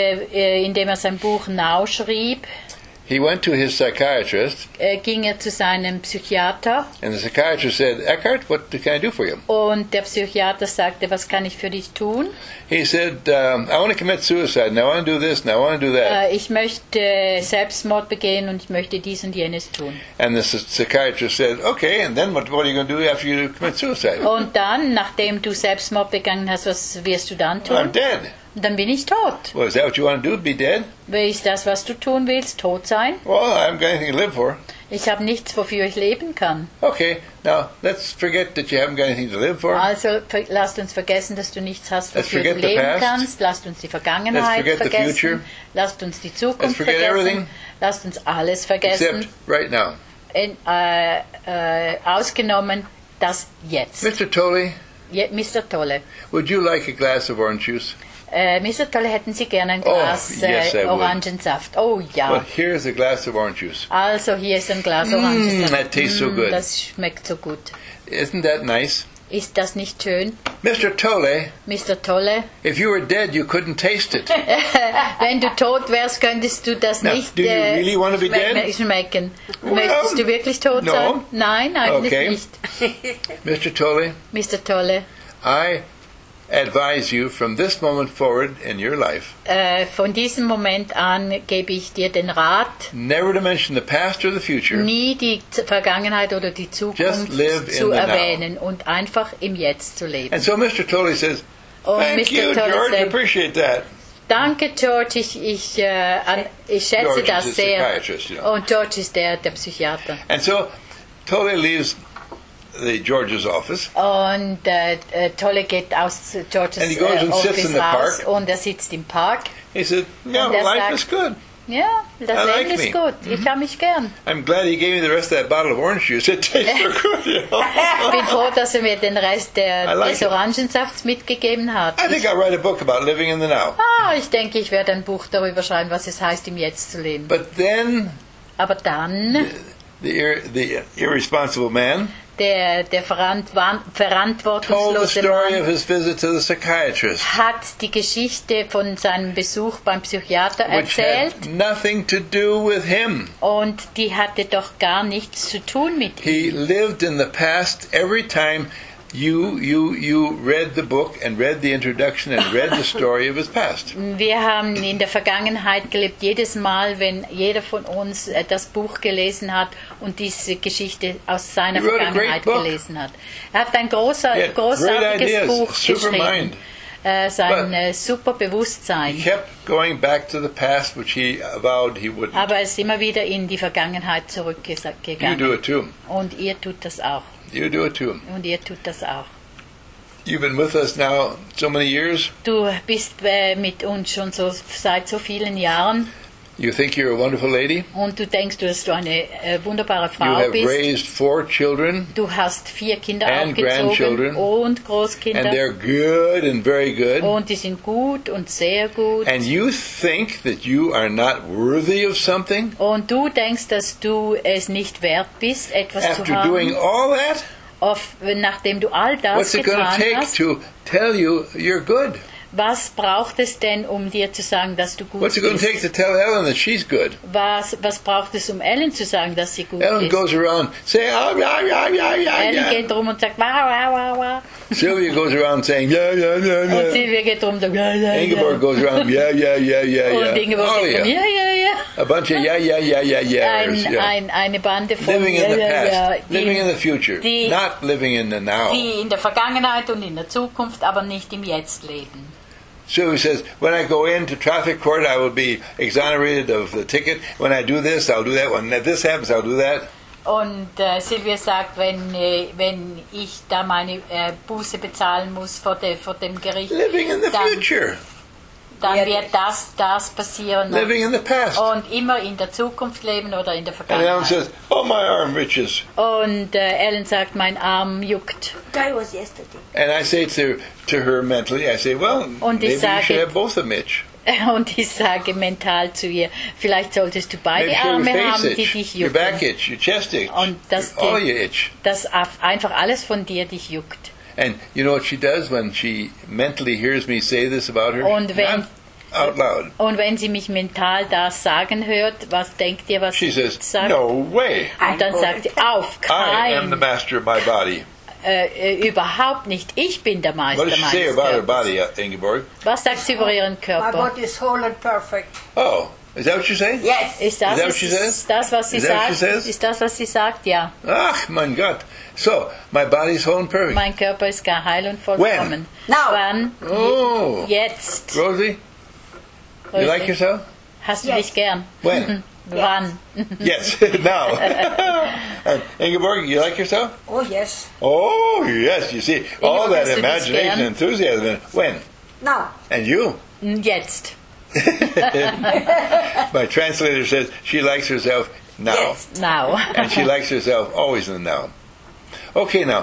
indem er sein Buch Now schrieb, he went to his psychiatrist, ging er zu seinem Psychiater and the psychiatrist said, "Eckhart, what can I do for you?" und der Psychiater sagte, was kann ich für dich tun? He said, "I want to commit suicide, and I want to do this, and I want to do that." Ich möchte Selbstmord begehen und ich möchte dies und jenes tun. And the psychiatrist said, "Okay, and then what are you going to do after you commit suicide?" Und dann, nachdem du Selbstmord begangen hast, was wirst du dann I'm tun? dead. Und dann bin ich tot. Well, is that what you want to do? Be dead? Ist das, was du tun willst, tot sein? Well, I haven't got anything to live for. Ich habe nichts, wofür ich leben kann. Okay, now let's forget that you haven't got anything to live for. Also lasst uns vergessen, dass du nichts hast, Let's wofür du forget the leben past. kannst. Lasst uns die Vergangenheit Let's forget the future. vergessen. Lasst uns die Zukunft Let's forget vergessen. everything. Lasst uns alles vergessen. Except right now. Ausgenommen das Jetzt. Mr. Tolle, Mr. Tolle. would you like a glass of orange juice? Mr. Tolle, hätten Sie gerne ein Oh, Glas yes, I would. Orangensaft? Oh ja. Well, here's a glass of orange juice. Also hier ist ein Glas Orangensaft. that tastes so good. Das schmeckt so gut. Isn't that nice? Ist das nicht schön? Mr. Tolle, Mr. Tolle, if you were dead, you couldn't taste it. wenn du tot wärst, könntest du das Now, nicht do you really want to be dead? schmecken. Well, Möchtest du wirklich tot no. sein? Nein, eigentlich Okay. nicht. Mr. Tolle, Mr. Tolle, I advise you from this moment forward in your life von diesem Moment an gebe ich dir den Rat, never to mention the past or the future. nie die Vergangenheit oder die Zukunft live in zu the now. erwähnen und einfach im Jetzt zu leben. And so Mr. Tolle says, Und thank Mr. you, Tolle George, sagt, appreciate that. Danke, George, ich schätze George das is a sehr. psychiatrist, you know. Und George ist der Psychiater. And so Tolle leaves the George's office. Und Tolle geht aus Georges And he goes and sits Office in the raus park. und er sitzt im Park. He said, yeah, Und er life sagt- is good. Ja, das I like Leben ist me. gut. Ich habe mich gern. I'm glad he gave me the rest of that bottle of orange juice. It tastes so good, you know. Ich bin froh, dass er mir den Rest I like des it. Orangensafts mitgegeben hat. I think I'll write a book about living in the now. Ich denke, ich werde ein Buch darüber schreiben, was es heißt, im Jetzt zu leben. But then Aber dann, the irresponsible man der told the verantwortungslose story Mann of his visit to the psychiatrist, hat die Geschichte von seinem Besuch beim Psychiater which erzählt. had nothing to do with him. Und die hatte doch gar nichts zu tun mit ihm. He lived in the past every time you read the book and read the introduction and read the story of his past. Wir haben in der Vergangenheit gelebt, jedes Mal, wenn jeder von uns das Buch gelesen hat und diese Geschichte aus seiner He wrote a Vergangenheit great book. gelesen hat. Er hat ein He had great großartiges ideas, Buch super geschrieben. mind. Sein super He Bewusstsein. kept going back to the past, which he vowed he wouldn't. Aber er ist immer wieder in die Vergangenheit You do zurückgegangen. it too. Und ihr tut das auch. You do it too. Und ihr tut das auch. You've been with us now so many years. Du bist mit uns schon so seit so vielen Jahren. You think you're a wonderful lady. und du denkst, dass du eine wunderbare You Frau have bist. raised 4 children, Du hast 4 Kinder and grandchildren, aufgezogen und and Großkinder. they're good and very good. Und die sind gut und sehr gut. And you think that you are not worthy of something Und du denkst, dass du es nicht wert bist, etwas zu after doing haben, all that? nachdem du all das What's it going to getan take hast. to tell you you're good? Was braucht es denn, um dir zu sagen, dass du gut What's it going to take bist? to tell Ellen that she's good? Was braucht es, um Ellen zu sagen, dass sie gut Ellen ist? goes around saying, oh, yeah, yeah, yeah, yeah, Ellen yeah. geht rum und sagt, wow, wow, wow, wow. Sylvia goes around saying, yeah, yeah, yeah, Und yeah. Silvia geht rum und sagt, ja, ja, Ingeborg ja. goes around, yeah, yeah, yeah, yeah, Und yeah. Ingeborg Oh, geht rum, yeah. ja, ja, ja. A bunch of yeah, yeah, yeah, yeah, yeahs. Yeah. Eine Bande von Living in ja, the ja, past, ja, living in die, the future, die- not living in the now. die in der Vergangenheit und in der Zukunft, aber nicht im Jetzt leben. Sylvia says, when I go into traffic court, I will be exonerated of the ticket. When I do this, I'll do that. When this happens, I'll do that. Und Silvia sagt, wenn ich da meine Buße bezahlen muss vor dem Gericht, Living in the future, dann wird das passieren. living in the past. Und immer in der Zukunft leben oder in der And Ellen Vergangenheit. says, oh, my arm itches. Und Ellen sagt, mein Arm juckt. That was yesterday. And I say to her mentally, I say, well, Und maybe ich you sage- should have both of them itch. Und ich sage mental zu ihr, vielleicht solltest du beide Maybe you should have Arme your haben, face die itch, dich your back jucken. itch, your chest itch, Und das all you itch. Dass einfach alles von dir dich juckt. And you know what she does when she mentally hears me say this about her? Und wenn- Not out loud. Und wenn sie mich mental das sagen hört, was denkt ihr, was She sie says, sagt? no way. Und dann sagt sie, auf I am the kein, master of my body. überhaupt nicht. Ich bin der Meister What does she say meines about her Körpers. body, Ingeborg? Was sagt sie über ihren My Körper? body is whole and perfect. Oh, is that what you say? Yes. Ist das, Is that what she says? ist das, was sie Is that what she sagt? says? Ist das, was sie sagt? Ja. Ach, mein Gott. So, my body's whole and perfect. Mein Körper ist gar heil und vollkommen. Now. Wann? Oh. Jetzt. Rosie, you like yourself? Hast du Yes. dich gern? When? Wann? Yes, now. And Ingeborg, you like yourself? Oh, yes. Oh, yes, you see, all Ingeborg, that hast du dich imagination gern? and enthusiasm. When? Now. And you? Jetzt. My translator says she likes herself now. Yes. Now. And she likes herself always in the now. Okay, now,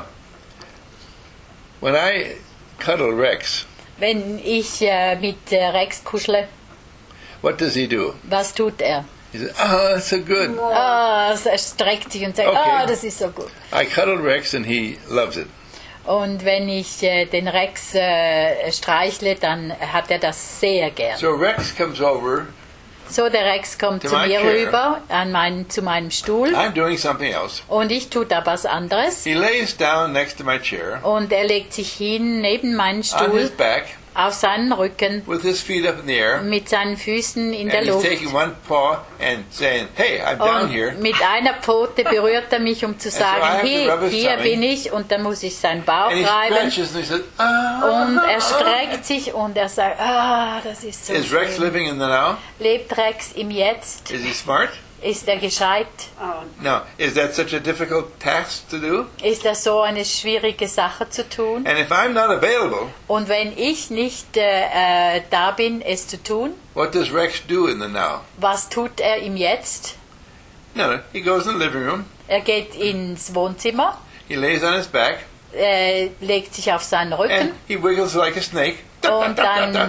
when I cuddle Rex, Wenn ich mit Rex kuschle, what does he do? was tut er? He says, oh, that's so good. Er streckt sich und sagt, Okay. das ist so gut. I cuddle Rex and he loves it. Und wenn ich den Rex streichle, dann hat er das sehr gern. So Rex comes over. So, der Rex kommt To zu my mir chair. rüber, zu meinem Stuhl, I'm doing something else. und ich tue da was anderes. He lays down next to my chair Und er legt sich hin neben meinen on his Stuhl, back auf seinen Rücken, with his feet up in the air. mit seinen Füßen in der And he's Luft. taking one paw and saying, hey, I'm down Und here. mit einer Pfote berührt er mich, um zu so I have sagen, to hier, rub his hier tummy. bin ich, und dann muss ich seinen Bauch And he reiben. stretches and he says, ah. Und er streckt sich und er sagt, das ist so Is Rex schön. living in the now? Lebt Rex im Jetzt? Is he smart? Ist er gescheit? Oh, No. Is that such a difficult task to do? Ist das so eine schwierige Sache zu tun? And if I'm not available, Und wenn ich nicht da bin, es zu tun, what does Rex do in the now? was tut er im Jetzt? No, he goes in the living room. Er geht ins Wohnzimmer, He lays on his back legt sich auf seinen Rücken, and he wiggles like a snake. Und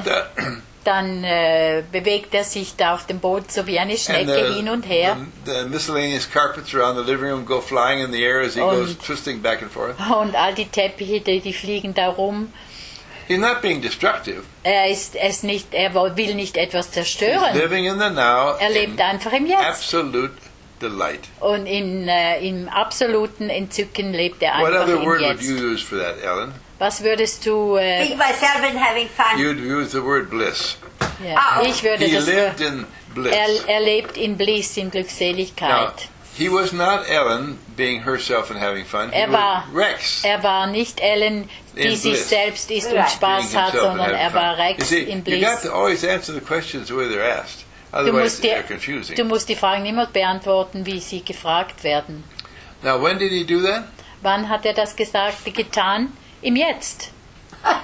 dann bewegt er sich da auf dem Boden so wie eine And Schnecke hin und her. the miscellaneous carpets around the living room go flying in the air as he goes twisting back and forth. Und all die Teppiche, die fliegen da rum. He's not being destructive. Er will nicht etwas He's zerstören. living in the now Er lebt in einfach im Jetzt. absolute delight. Und im absoluten Entzücken lebt er What einfach other im word would Jetzt. you use for that, Ellen? Was würdest du... being myself and having fun. You'd use the word bliss. ja, ich würde He das... lived in bliss. Er lebt in Bliss, in Now, Glückseligkeit. he was not Ellen being herself and having fun. He Er war- was Rex Er war nicht Ellen, die In sich bliss. selbst ist und Right. Spaß being hat, himself and sondern having er war fun. You Rex see, in you Bliss. got to always answer the questions the way they're asked. Du Otherwise, musst, they're confusing. du musst die Fragen immer beantworten, wie sie gefragt werden. Now, when did he do that? Wann hat er das getan? Im Jetzt.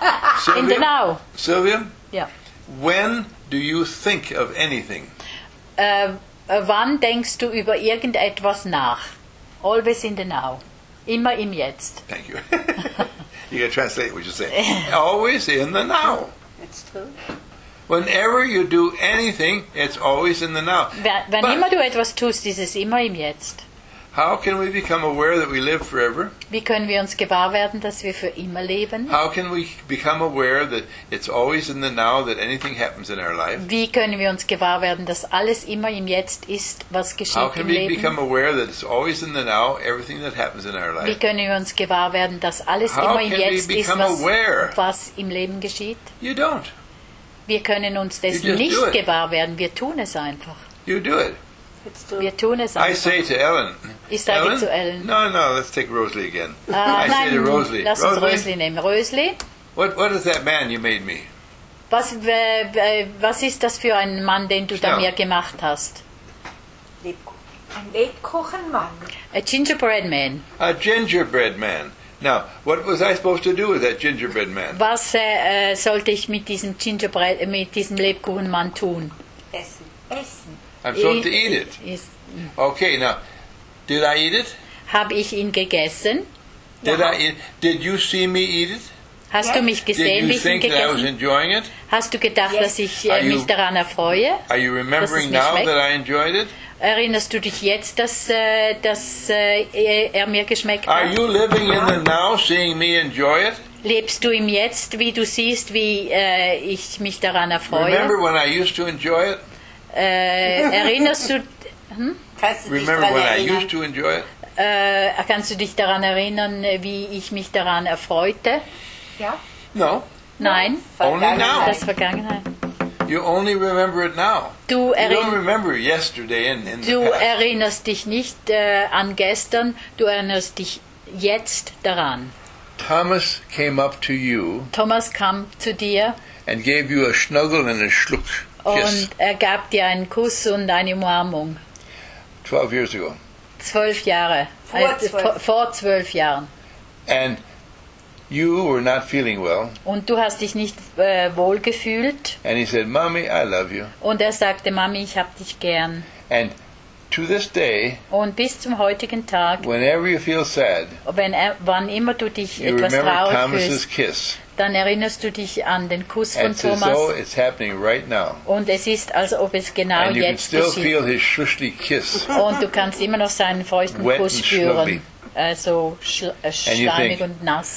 In the Sylvia? now. Sylvia, Ja. when do you think of anything? wann denkst du über irgendetwas nach? Always in the now. Immer im Jetzt. Thank you. You got to translate what you're saying. Always in the now. It's true. Whenever you do anything, it's always in the now. Wann But immer du etwas tust, ist es immer im Jetzt. how can we become aware that we live forever? Wie können wir uns gewahr werden, dass wir für immer leben? How can we become aware that it's always in the now that anything happens in our life? Wie können wir uns gewahr werden, dass alles immer im Jetzt ist, was How geschieht can im we become Leben? aware that it's always in the now, everything that happens in our Wie life? können wir uns gewahr werden, dass alles How immer im can we Jetzt ist, become aware? was im Leben geschieht? You don't. Wir können uns dessen You just do nicht it. gewahr werden, wir tun es einfach. You do it. It's true. Wir tun es I einfach. say to Ellen. Ich sage zu Ellen. No, let's take Rosalie again. I say Nein, to Rosalie. lass uns Rosalie, Rösli nehmen. Rösli, what is that man you made me? was ist das für ein Mann, den du da Ja. mir gemacht hast? Lebkuchen. Ein Lebkuchenmann. A gingerbread man. A gingerbread man. Now, what was I supposed to do with that gingerbread man? Was sollte ich mit diesem Gingerbread, mit diesem Lebkuchenmann tun? Essen. Essen. I'm supposed to eat it. Okay, now, did I eat it? Habe ich ihn gegessen? Did you see me eat it? Hast Ja. du mich Did gesehen, you wie ich ihn think that I was gegessen? enjoying it? Hast du gedacht, Yes. dass ich Are you- mich daran erfreue? Are you remembering mir now schmeckt? that I enjoyed it? Erinnerst du dich jetzt, dass er mir geschmeckt Are hat? you living in the now, seeing me enjoy it? Lebst du im Jetzt, wie du siehst, wie ich mich daran erfreue? Remember when I used to enjoy it? Erinnerst du, Kannst du dich Remember daran when I erinnern? used to enjoy it? kannst du dich daran erinnern, wie ich mich daran erfreute? Ja. No. Nein, Only now. das Vergangenheit. You only remember it now. Du, You don't remember yesterday in the du past. erinnerst dich nicht an gestern, du erinnerst dich jetzt daran. Thomas came up to you Thomas kam zu dir and gave you a snuggle and a schluck kiss und er gab dir einen Kuss und eine Umarmung. 12 years ago. 12 Jahre. Vor 12 Jahren. And you were not feeling well. Und du hast dich nicht wohl gefühlt. And he said, Mommy, I love you. Und er sagte, Mami, ich hab dich gern. And to this day, Und bis zum heutigen Tag, whenever you feel sad, wann immer du dich you etwas remember traurig Thomas's fühlst, kiss. dann erinnerst du dich an den Kuss von It's as though Thomas. it's happening right now. Und es ist, als ob es genau And you can jetzt still geschieht. feel his shushy kiss. Und du kannst immer noch seinen feuchten Wet Kuss and spüren. schlubby. So you schleimig think, und nass.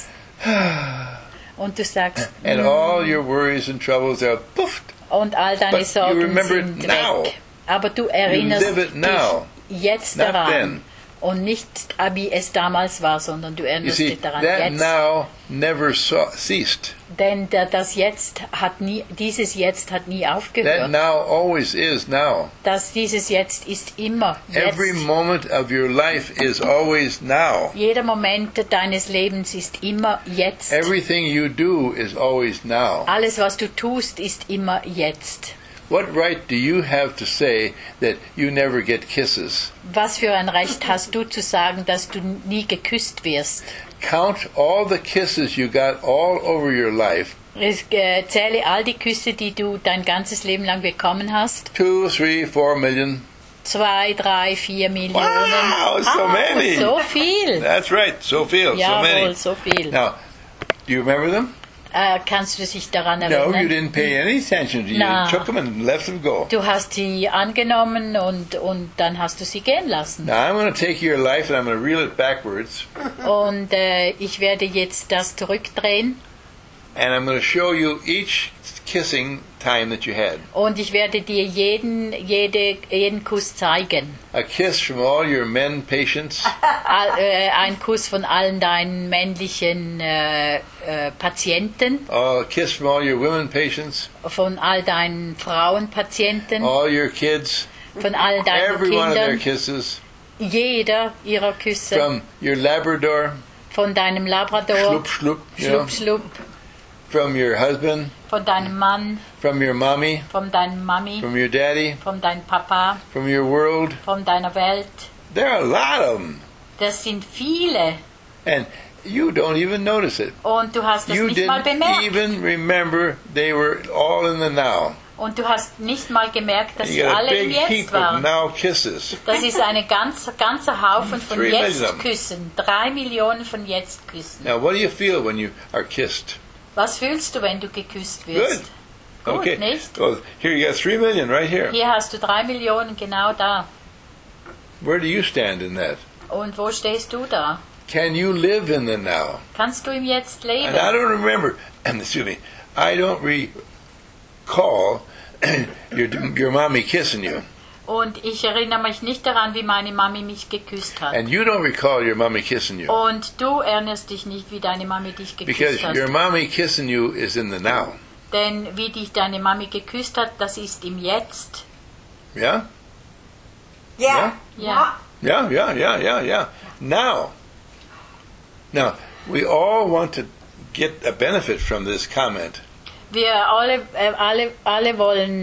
Und du sagst, And all your worries and troubles are poofed. und all deine But you Sorgen remember it sind now. weg. Aber du erinnerst live it now, dich jetzt not daran. then. Und nicht, wie es damals war, sondern du You erinnerst see, dich daran that jetzt. now never ceased. Denn das Jetzt hat nie, dieses Jetzt hat nie That aufgehört. now always is now. Dieses Jetzt ist immer Every jetzt. moment of your life is always now. Jeder Moment deines Lebens ist immer jetzt. Everything you do is always now. Alles, was du tust, ist immer jetzt. What right do you have to say that you never get kisses? Was für ein Recht hast du zu sagen, dass du nie geküsst wirst? Count all the kisses you got all over your life. Zähle all die Küsse, die du dein ganzes Leben lang bekommen hast. 2, 3, 4 million. 2, 3, 4 Millionen. Wow, so many. So viel. That's right, so viel, so Jawohl, many. so viel. Now, do you remember them? Kannst du dich daran No, erinnern? you didn't pay any attention to you. No. You took them and let them go. Du hast sie angenommen und dann hast du sie gehen lassen. Now, I'm going to take your life and I'm going to reel it backwards. Und ich werde jetzt das zurückdrehen And I'm going to show you each kissing time that you had. und ich werde dir jeden Kuss zeigen. A kiss from all your men patients. Ein Kuss von allen deinen männlichen Patienten, A kiss from all your women patients. von all deinen Frauenpatienten, All your kids. von all deinen Every one of their Kindern, kisses. jeder ihrer Küsse, From your Labrador. von deinem Labrador, Schlup, schlup. You know, Schlup, Schlup, from your husband. von deinem Mann, From your mommy. von deinem Mami, From your daddy. von deinem Papa, From your world. von deiner Welt. There are a lot of them. Das sind viele. And You don't even notice it. Und du hast es You nicht mal didn't bemerkt. even remember they were all in the now. Und du hast nicht mal gemerkt, dass You sie got a alle im big Jetzt heap of waren. now kisses. Das ist ein ganzer Haufen von 3 million of them. Jetzt-Küssen. 3 Millionen von Jetzt-Küssen. Now, what do you feel when you are kissed? Was fühlst du, wenn du geküsst Good. wirst? Gut, Okay. nicht? Well, here you got 3 million right here. Hier hast du 3 Millionen genau da. Where do you stand in that? Und wo stehst du da? Can you live in the now? Kannst du im Jetzt leben? And I don't remember, excuse me, I don't recall your mommy kissing you. Und ich erinnere mich nicht daran, wie meine Mami mich geküsst hat. And you don't recall your mommy kissing you. Und du erinnerst dich nicht, wie deine Mami dich Because geküsst hat. your mommy kissing you is in the now. Denn wie dich deine Mami geküsst hat, das ist im Jetzt. Yeah? Ja. Ja. Yeah. Now, we all want to get a benefit from this comment. Wir alle wollen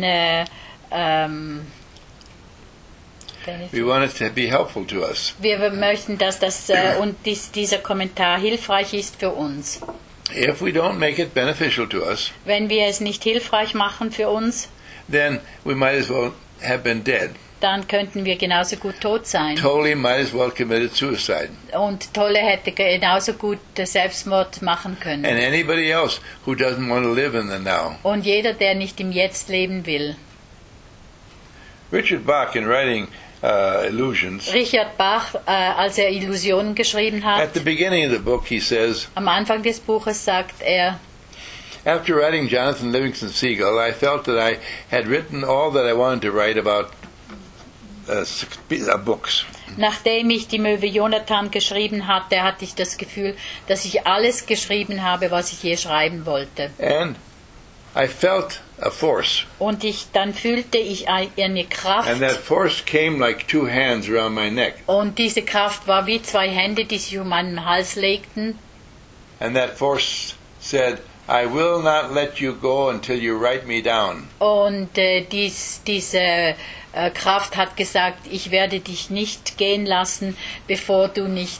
We want it to be helpful to us. wir möchten, dass dieser Kommentar hilfreich ist für uns. If we don't make it beneficial to us, Wenn wir es nicht hilfreich machen für uns, then we might as well have been dead. dann könnten wir genauso gut tot sein. Totally might as well committed suicide. Und Tolle hätte genauso gut Selbstmord machen können. And anybody else who doesn't want to live in the now. Und jeder, der nicht im Jetzt leben will. Richard Bach, in writing Illusions, Richard Bach, als er Illusionen geschrieben at hat, the beginning of the book he says, am Anfang des Buches sagt er, after writing Jonathan Livingston Seagull, I felt that I had written all that I wanted to write about books. nachdem ich die Möwe Jonathan geschrieben hatte, hatte ich das Gefühl, dass ich alles geschrieben habe, was ich je schreiben wollte. And I felt a force. Und dann fühlte ich eine Kraft. And that force came like 2 hands around my neck. Und diese Kraft war wie 2 Hände, die sich um meinen Hals legten. And that force said, I will not let you go until you write me down. Und diese Kraft hat gesagt, ich werde dich nicht gehen lassen, bevor du nicht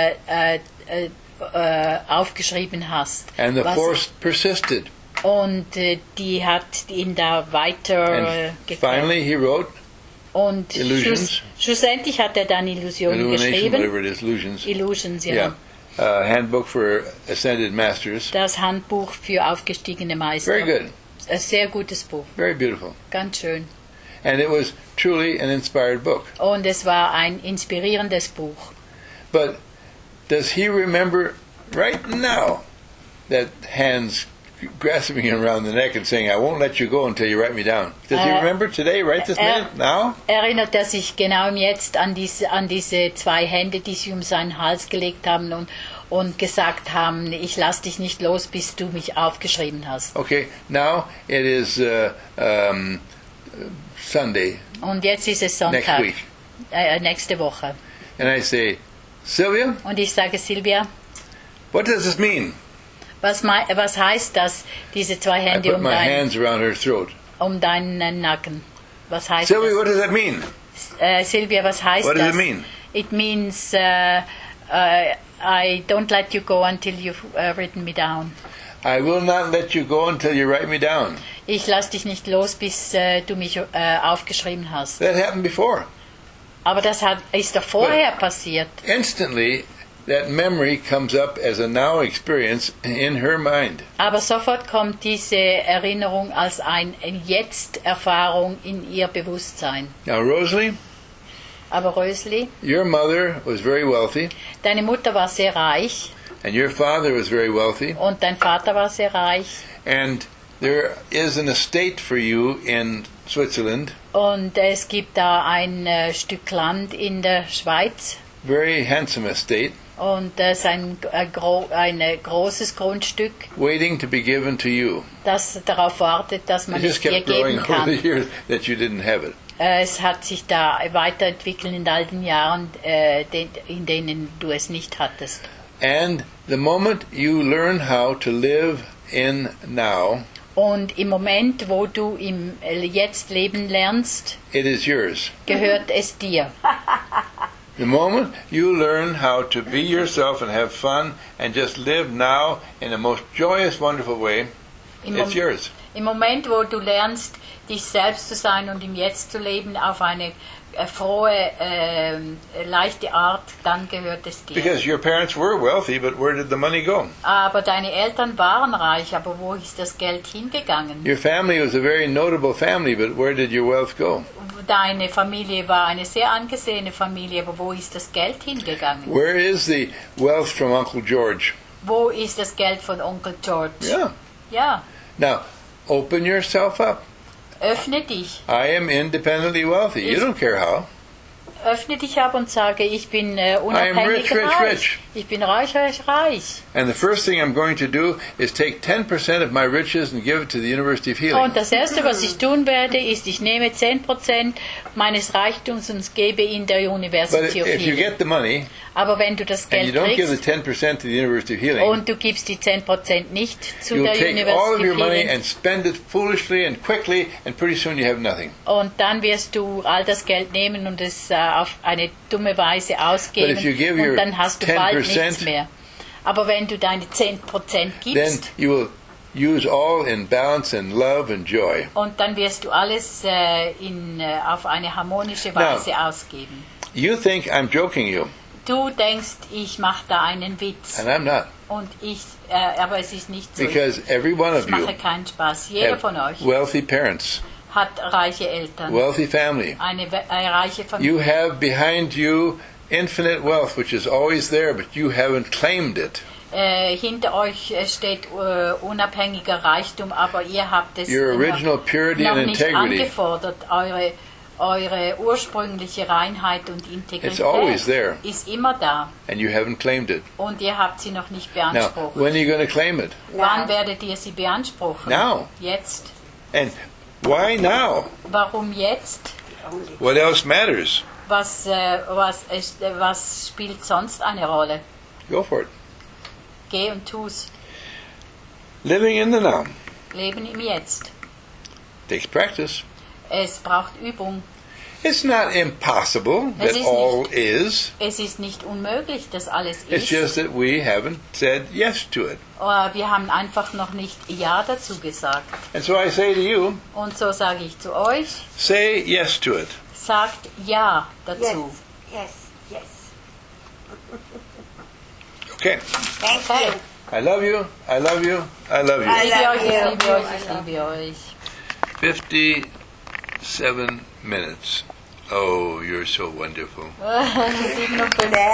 aufgeschrieben hast. And the force persisted. Und die hat ihn da weiter And finally he wrote Und Illusions. schlussendlich hat er dann Illusionen Illumination, geschrieben. whatever it is, Illusions. Illusions, ja. Yeah. Handbook for Ascended Masters. Das Handbuch für aufgestiegene Meister. Very good. Ein sehr gutes Buch. Very beautiful. Ganz schön. And it was truly an inspired book. Und es war ein inspirierendes Buch. But does he remember right now that hands grasping him around the neck and saying, I won't let you go until you write me down? Does he remember today, right this minute, now? Erinnert er sich genau im Jetzt an diese 2 Hände, die sich um seinen Hals gelegt haben und gesagt haben, ich lass dich nicht los, bis du mich aufgeschrieben hast. Okay, now it is Sunday, Und jetzt ist es next Sonntag, week. Nächste Woche. And I say, Sylvia, Und ich sage, Silvia, what does this mean? was heißt das, diese 2 I Hände put my hands around her throat. um deinen Nacken? Was heißt Sylvia, what does that mean? das? Silvia, was heißt What does das? it mean? It means I don't let you go until you've written me down. I will not let you go until you write me down. Ich lass dich nicht los, bis du mich aufgeschrieben hast. That happened before. Aber das ist doch vorher passiert. Instantly, that memory comes up as a now experience in her mind. Aber sofort kommt diese Erinnerung als eine Jetzt-Erfahrung in ihr Bewusstsein. Now, Rosalie, Aber Rösli, your mother was very wealthy, deine Mutter war sehr reich and your father was very wealthy, und dein Vater war sehr reich. and there is an estate for you in Switzerland, Und es gibt da ein Stück Land in der Schweiz. very handsome estate, Und es ist ein großes Grundstück, waiting to be given to you. das darauf wartet, dass It man es just dir kept growing geben over the kann. years that you didn't have it. Es hat sich da weiterentwickelt in all den Jahren, in denen du es nicht hattest. And the moment you learn how to live in now, Und im Moment, wo du im Jetzt leben lernst, it is yours. gehört es dir. The moment you learn how to be yourself and have fun and just live now in a most joyous, wonderful way, Im, it's yours. Im Moment, wo du lernst, dich selbst zu sein und im Jetzt zu leben auf eine frohe, leichte Art, dann gehört es dir. Because your parents were wealthy, but where did the money go? Aber deine Eltern waren reich, aber wo ist das Geld hingegangen? Your family was a very notable family, but where did your wealth go? Deine Familie war eine sehr angesehene Familie, aber wo ist das Geld hingegangen? Where is the wealth from Uncle George? Wo ist das Geld von Onkel George? Yeah. Ja, Now, open yourself up. öffne dich. I am independently wealthy. You don't care how. Öffne dich ab und sage, ich bin unabhängig rich, rich, reich. rich. Ich bin reich, reich, reich. And the first thing I'm going to do is take 10% of my riches and give it to the University of Healing. Und das Erste, was ich tun werde, ist, ich nehme 10% meines Reichtums und gebe ihn der But University of if you Healing. get the money Aber wenn du das and you Geld don't give the kriegst 10% to the University of Healing, und du gibst die 10% nicht zu you'll der take all of University your of money Healing, and spend it foolishly and quickly, and pretty soon you have nothing. und dann wirst du all das Geld nehmen und es auf eine dumme Weise But ausgeben if you give your und dann hast du bald 10%, nichts mehr. Aber wenn du deine 10% Then gibst, you will use all in balance and love and joy. und dann wirst du alles auf eine harmonische Weise ausgeben. You think I'm joking you, Du denkst, ich mache da einen Witz, and I'm not. und aber es ist nicht so. Because every one Ich of you mache keinen Spaß. Jeder von have euch wealthy parents, hat reiche Eltern, wealthy family. eine reiche You Familie. have behind you infinite wealth, which is always there, but you haven't claimed it. Hinter euch steht unabhängiger Reichtum, aber ihr habt es Your original purity noch and nicht integrity. angefordert. Eure ursprüngliche Reinheit und It's always Integrität there. ist immer da, And you haven't claimed it. und ihr habt sie noch nicht Now, beansprucht. when are you going to claim it? Wann werdet ihr sie beanspruchen? Now. Jetzt. And why now? Warum jetzt? What else matters? Was spielt sonst eine Rolle? Go for it. Geh und tu's. Living in the now Leben im Jetzt. takes practice. Es braucht Übung. It's not impossible Es that ist all is. Es ist nicht unmöglich, dass alles It's ist. just that we haven't said yes to it. Wir haben einfach noch nicht Ja dazu gesagt. And so I say to you, Und so sage ich zu euch, say yes to it. sagt Ja Yes, dazu. yes, yes. Okay. Thank Okay. you. I love you. I love you. I love you. I Ich liebe love euch, ich you. liebe euch, ich liebe euch. 57 minutes. Oh, you're so wonderful. 57